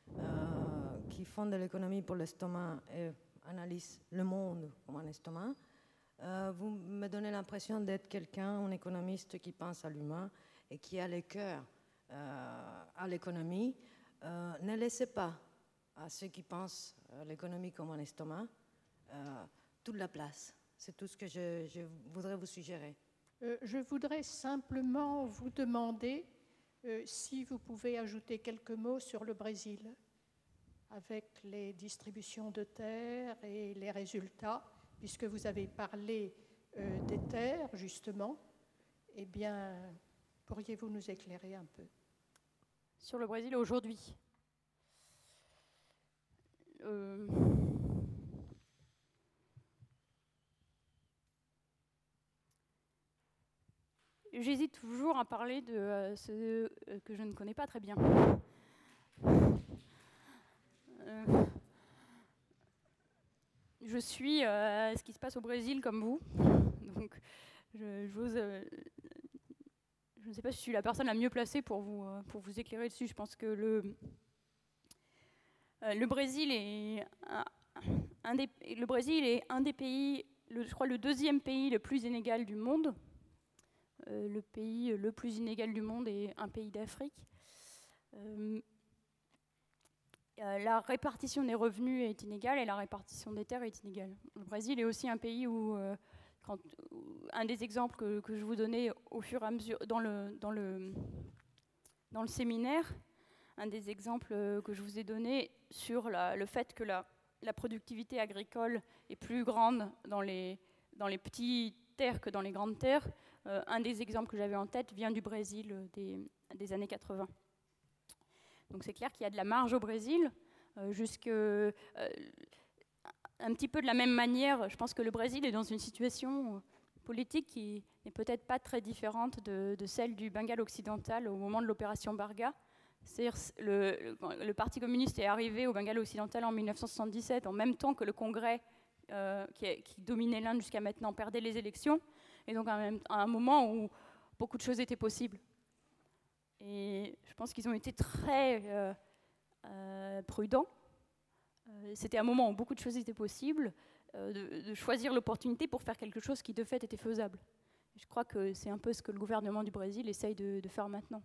euh, qui font de l'économie pour l'estomac et analysent le monde comme un estomac. Euh, vous me donnez l'impression d'être quelqu'un, un économiste qui pense à l'humain et qui a le cœur euh, à l'économie. Euh, ne laissez pas à ceux qui pensent euh, l'économie comme un estomac, euh, toute la place. C'est tout ce que je, je voudrais vous suggérer. Euh, je voudrais simplement vous demander euh, si vous pouvez ajouter quelques mots sur le Brésil, avec les distributions de terres et les résultats, puisque vous avez parlé euh, des terres, justement. Eh bien, pourriez-vous nous éclairer un peu? Sur le Brésil aujourd'hui. Euh... J'hésite toujours à parler de euh, ce euh, que je ne connais pas très bien. Euh... Je suis euh, ce qui se passe au Brésil comme vous, donc je, j'ose, euh, je ne sais pas si je suis la personne la mieux placée pour vous, euh, pour vous éclairer dessus. Je pense que le, euh, le Brésil est un, un des, le Brésil est un des pays, le, je crois le deuxième pays le plus inégal du monde. Euh, le pays le plus inégal du monde est un pays d'Afrique. Euh, La répartition des revenus est inégale et la répartition des terres est inégale. Le Brésil est aussi un pays où, euh, quand, où un des exemples que, que je vous donnais au fur et à mesure dans le, dans le, dans le séminaire, un des exemples que je vous ai donné sur la, le fait que la, la productivité agricole est plus grande dans les, dans les petites terres que dans les grandes terres, euh, un des exemples que j'avais en tête vient du Brésil des, des années quatre-vingts. Donc c'est clair qu'il y a de la marge au Brésil, euh, jusque, euh, un petit peu de la même manière. Je pense que le Brésil est dans une situation politique qui n'est peut-être pas très différente de, de celle du Bengale occidental au moment de l'opération Barga. C'est-à-dire le, le, le Parti communiste est arrivé au Bengale occidental en mille neuf cent soixante-dix-sept, en même temps que le Congrès euh, qui, qui dominait l'Inde jusqu'à maintenant perdait les élections, et donc à, même, à un moment où beaucoup de choses étaient possibles. Et je pense qu'ils ont été très euh, euh, prudents. Euh, c'était un moment où beaucoup de choses étaient possibles, euh, de, de choisir l'opportunité pour faire quelque chose qui de fait était faisable. Je crois que c'est un peu ce que le gouvernement du Brésil essaye de, de faire maintenant.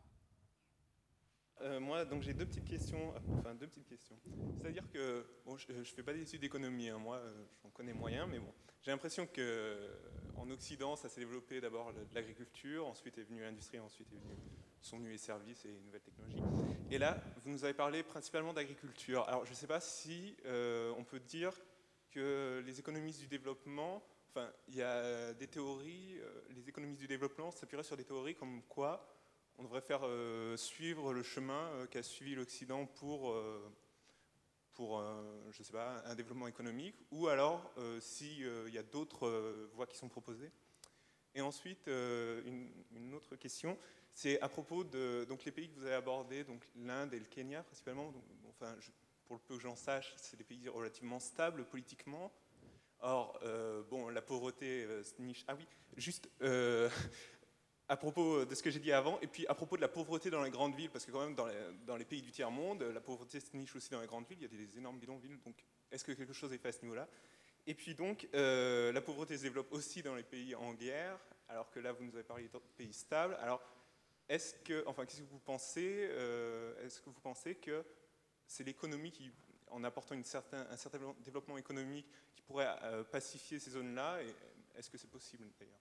Euh, moi, donc j'ai deux petites questions. Enfin, deux petites questions. C'est-à-dire que bon, je ne fais pas d'études d'économie. Hein, moi, euh, j'en connais moyen, mais bon, j'ai l'impression que en Occident, ça s'est développé d'abord l'agriculture, ensuite est venue l'industrie, ensuite est venu, sont venus les services et les nouvelles technologies. Et là, vous nous avez parlé principalement d'agriculture. Alors, je ne sais pas si euh, on peut dire que les économistes du développement, enfin, il y a des théories, euh, les économistes du développement s'appuieraient sur des théories comme quoi on devrait faire euh, suivre le chemin euh, qu'a suivi l'Occident pour, euh, pour euh, je sais pas, un développement économique, ou alors euh, s'il euh, y a d'autres euh, voies qui sont proposées. Et ensuite, euh, une, une autre question, c'est à propos de donc, les pays que vous avez abordés, donc l'Inde et le Kenya principalement. Donc, enfin, je, pour le peu que j'en sache, c'est des pays relativement stables politiquement. Or, euh, bon, la pauvreté euh, se niche. Ah oui, juste... Euh, à propos de ce que j'ai dit avant, et puis à propos de la pauvreté dans les grandes villes, parce que quand même dans les, dans les pays du tiers-monde, la pauvreté se niche aussi dans les grandes villes, il y a des, des énormes bidonvilles, donc est-ce que quelque chose est fait à ce niveau-là? Et puis donc, euh, la pauvreté se développe aussi dans les pays en guerre, alors que là, vous nous avez parlé de pays stables. Alors, est-ce que, enfin, qu'est-ce que vous pensez euh, Est-ce que vous pensez que c'est l'économie qui, en apportant une certain, un certain développement économique, qui pourrait euh, pacifier ces zones-là, et est-ce que c'est possible d'ailleurs?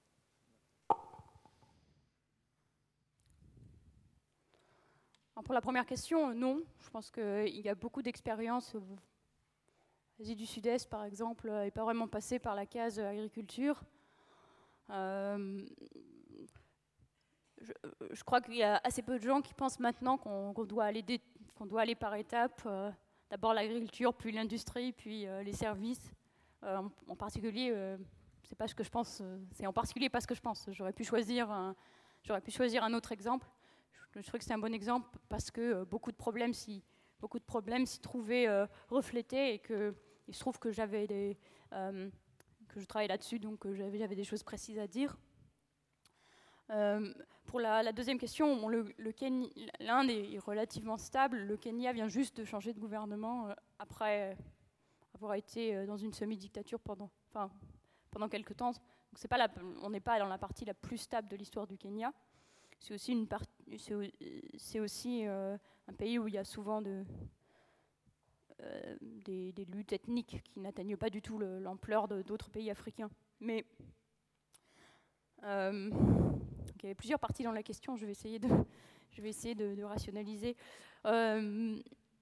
Pour la première question, non. Je pense qu'il y a beaucoup d'expériences. L'Asie du Sud-Est, par exemple, n'est pas vraiment passée par la case agriculture. Euh, je, je crois qu'il y a assez peu de gens qui pensent maintenant qu'on, qu'on, doit, aller qu'on doit aller par étapes. Euh, d'abord l'agriculture, puis l'industrie, puis euh, les services. Euh, en, en particulier, euh, c'est pas ce que je pense. C'est en particulier pas ce que je pense. J'aurais pu choisir un, j'aurais pu choisir un autre exemple. Je trouve que c'est un bon exemple parce que beaucoup de problèmes s'y, beaucoup de problèmes s'y trouvaient euh, reflétés et que il se trouve que j'avais des, euh, que je travaillais là-dessus, donc euh, j'avais, j'avais des choses précises à dire. Euh, pour la, la deuxième question, bon, le, le Kenya, l'Inde est relativement stable. Le Kenya vient juste de changer de gouvernement euh, après avoir été euh, dans une semi-dictature pendant, enfin, pendant quelques temps. Donc c'est pas la, on n'est pas dans la partie la plus stable de l'histoire du Kenya. C'est aussi, une part, c'est, c'est aussi euh, un pays où il y a souvent de, euh, des, des luttes ethniques qui n'atteignent pas du tout le, l'ampleur de, d'autres pays africains. Mais euh, il y avait plusieurs parties dans la question, je vais essayer de, je vais essayer de, de rationaliser. Euh,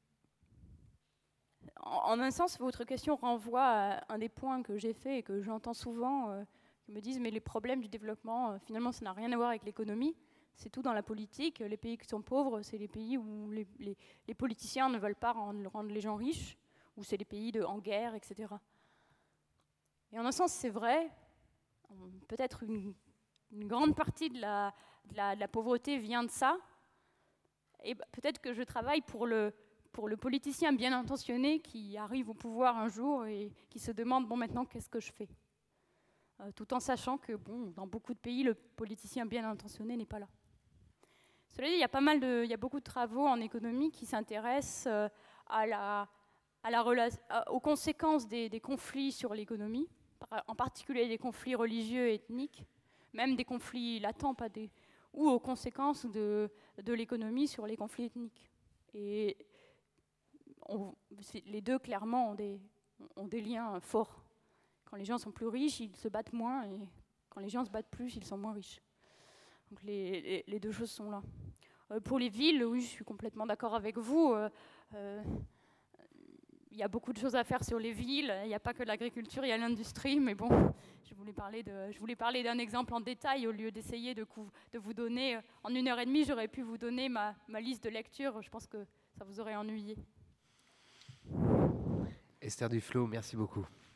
en, en un sens, votre question renvoie à un des points que j'ai fait et que j'entends souvent, euh, qui me disent mais les problèmes du développement, euh, finalement, ça n'a rien à voir avec l'économie. C'est tout dans la politique. Les pays qui sont pauvres, c'est les pays où les, les, les politiciens ne veulent pas rendre, rendre les gens riches, ou c'est les pays de, en guerre, et cetera. Et en un sens, c'est vrai. Peut-être une, une grande partie de la, de, la, de la pauvreté vient de ça. Et peut-être que je travaille pour le, pour le politicien bien intentionné qui arrive au pouvoir un jour et qui se demande, bon, maintenant, qu'est-ce que je fais ? euh, Tout en sachant que, bon, dans beaucoup de pays, le politicien bien intentionné n'est pas là. Cela dit, il y a pas mal de, il y a beaucoup de travaux en économie qui s'intéressent euh, à la, à la rela- à, aux conséquences des, des conflits sur l'économie, en particulier des conflits religieux et ethniques, même des conflits latents, pas des, ou aux conséquences de, de l'économie sur les conflits ethniques. Et on, les deux, clairement, ont des, ont des liens forts. Quand les gens sont plus riches, ils se battent moins, et quand les gens se battent plus, ils sont moins riches. Donc les, les, les deux choses sont là. Euh, pour les villes, oui, je suis complètement d'accord avec vous. Euh, euh, il y a beaucoup de choses à faire sur les villes. Il n'y a pas que l'agriculture, il y a l'industrie. Mais bon, je voulais parler de, je voulais parler d'un exemple en détail au lieu d'essayer de, de vous donner... En une heure et demie, j'aurais pu vous donner ma, ma liste de lecture. Je pense que ça vous aurait ennuyé. Esther Duflo, merci beaucoup.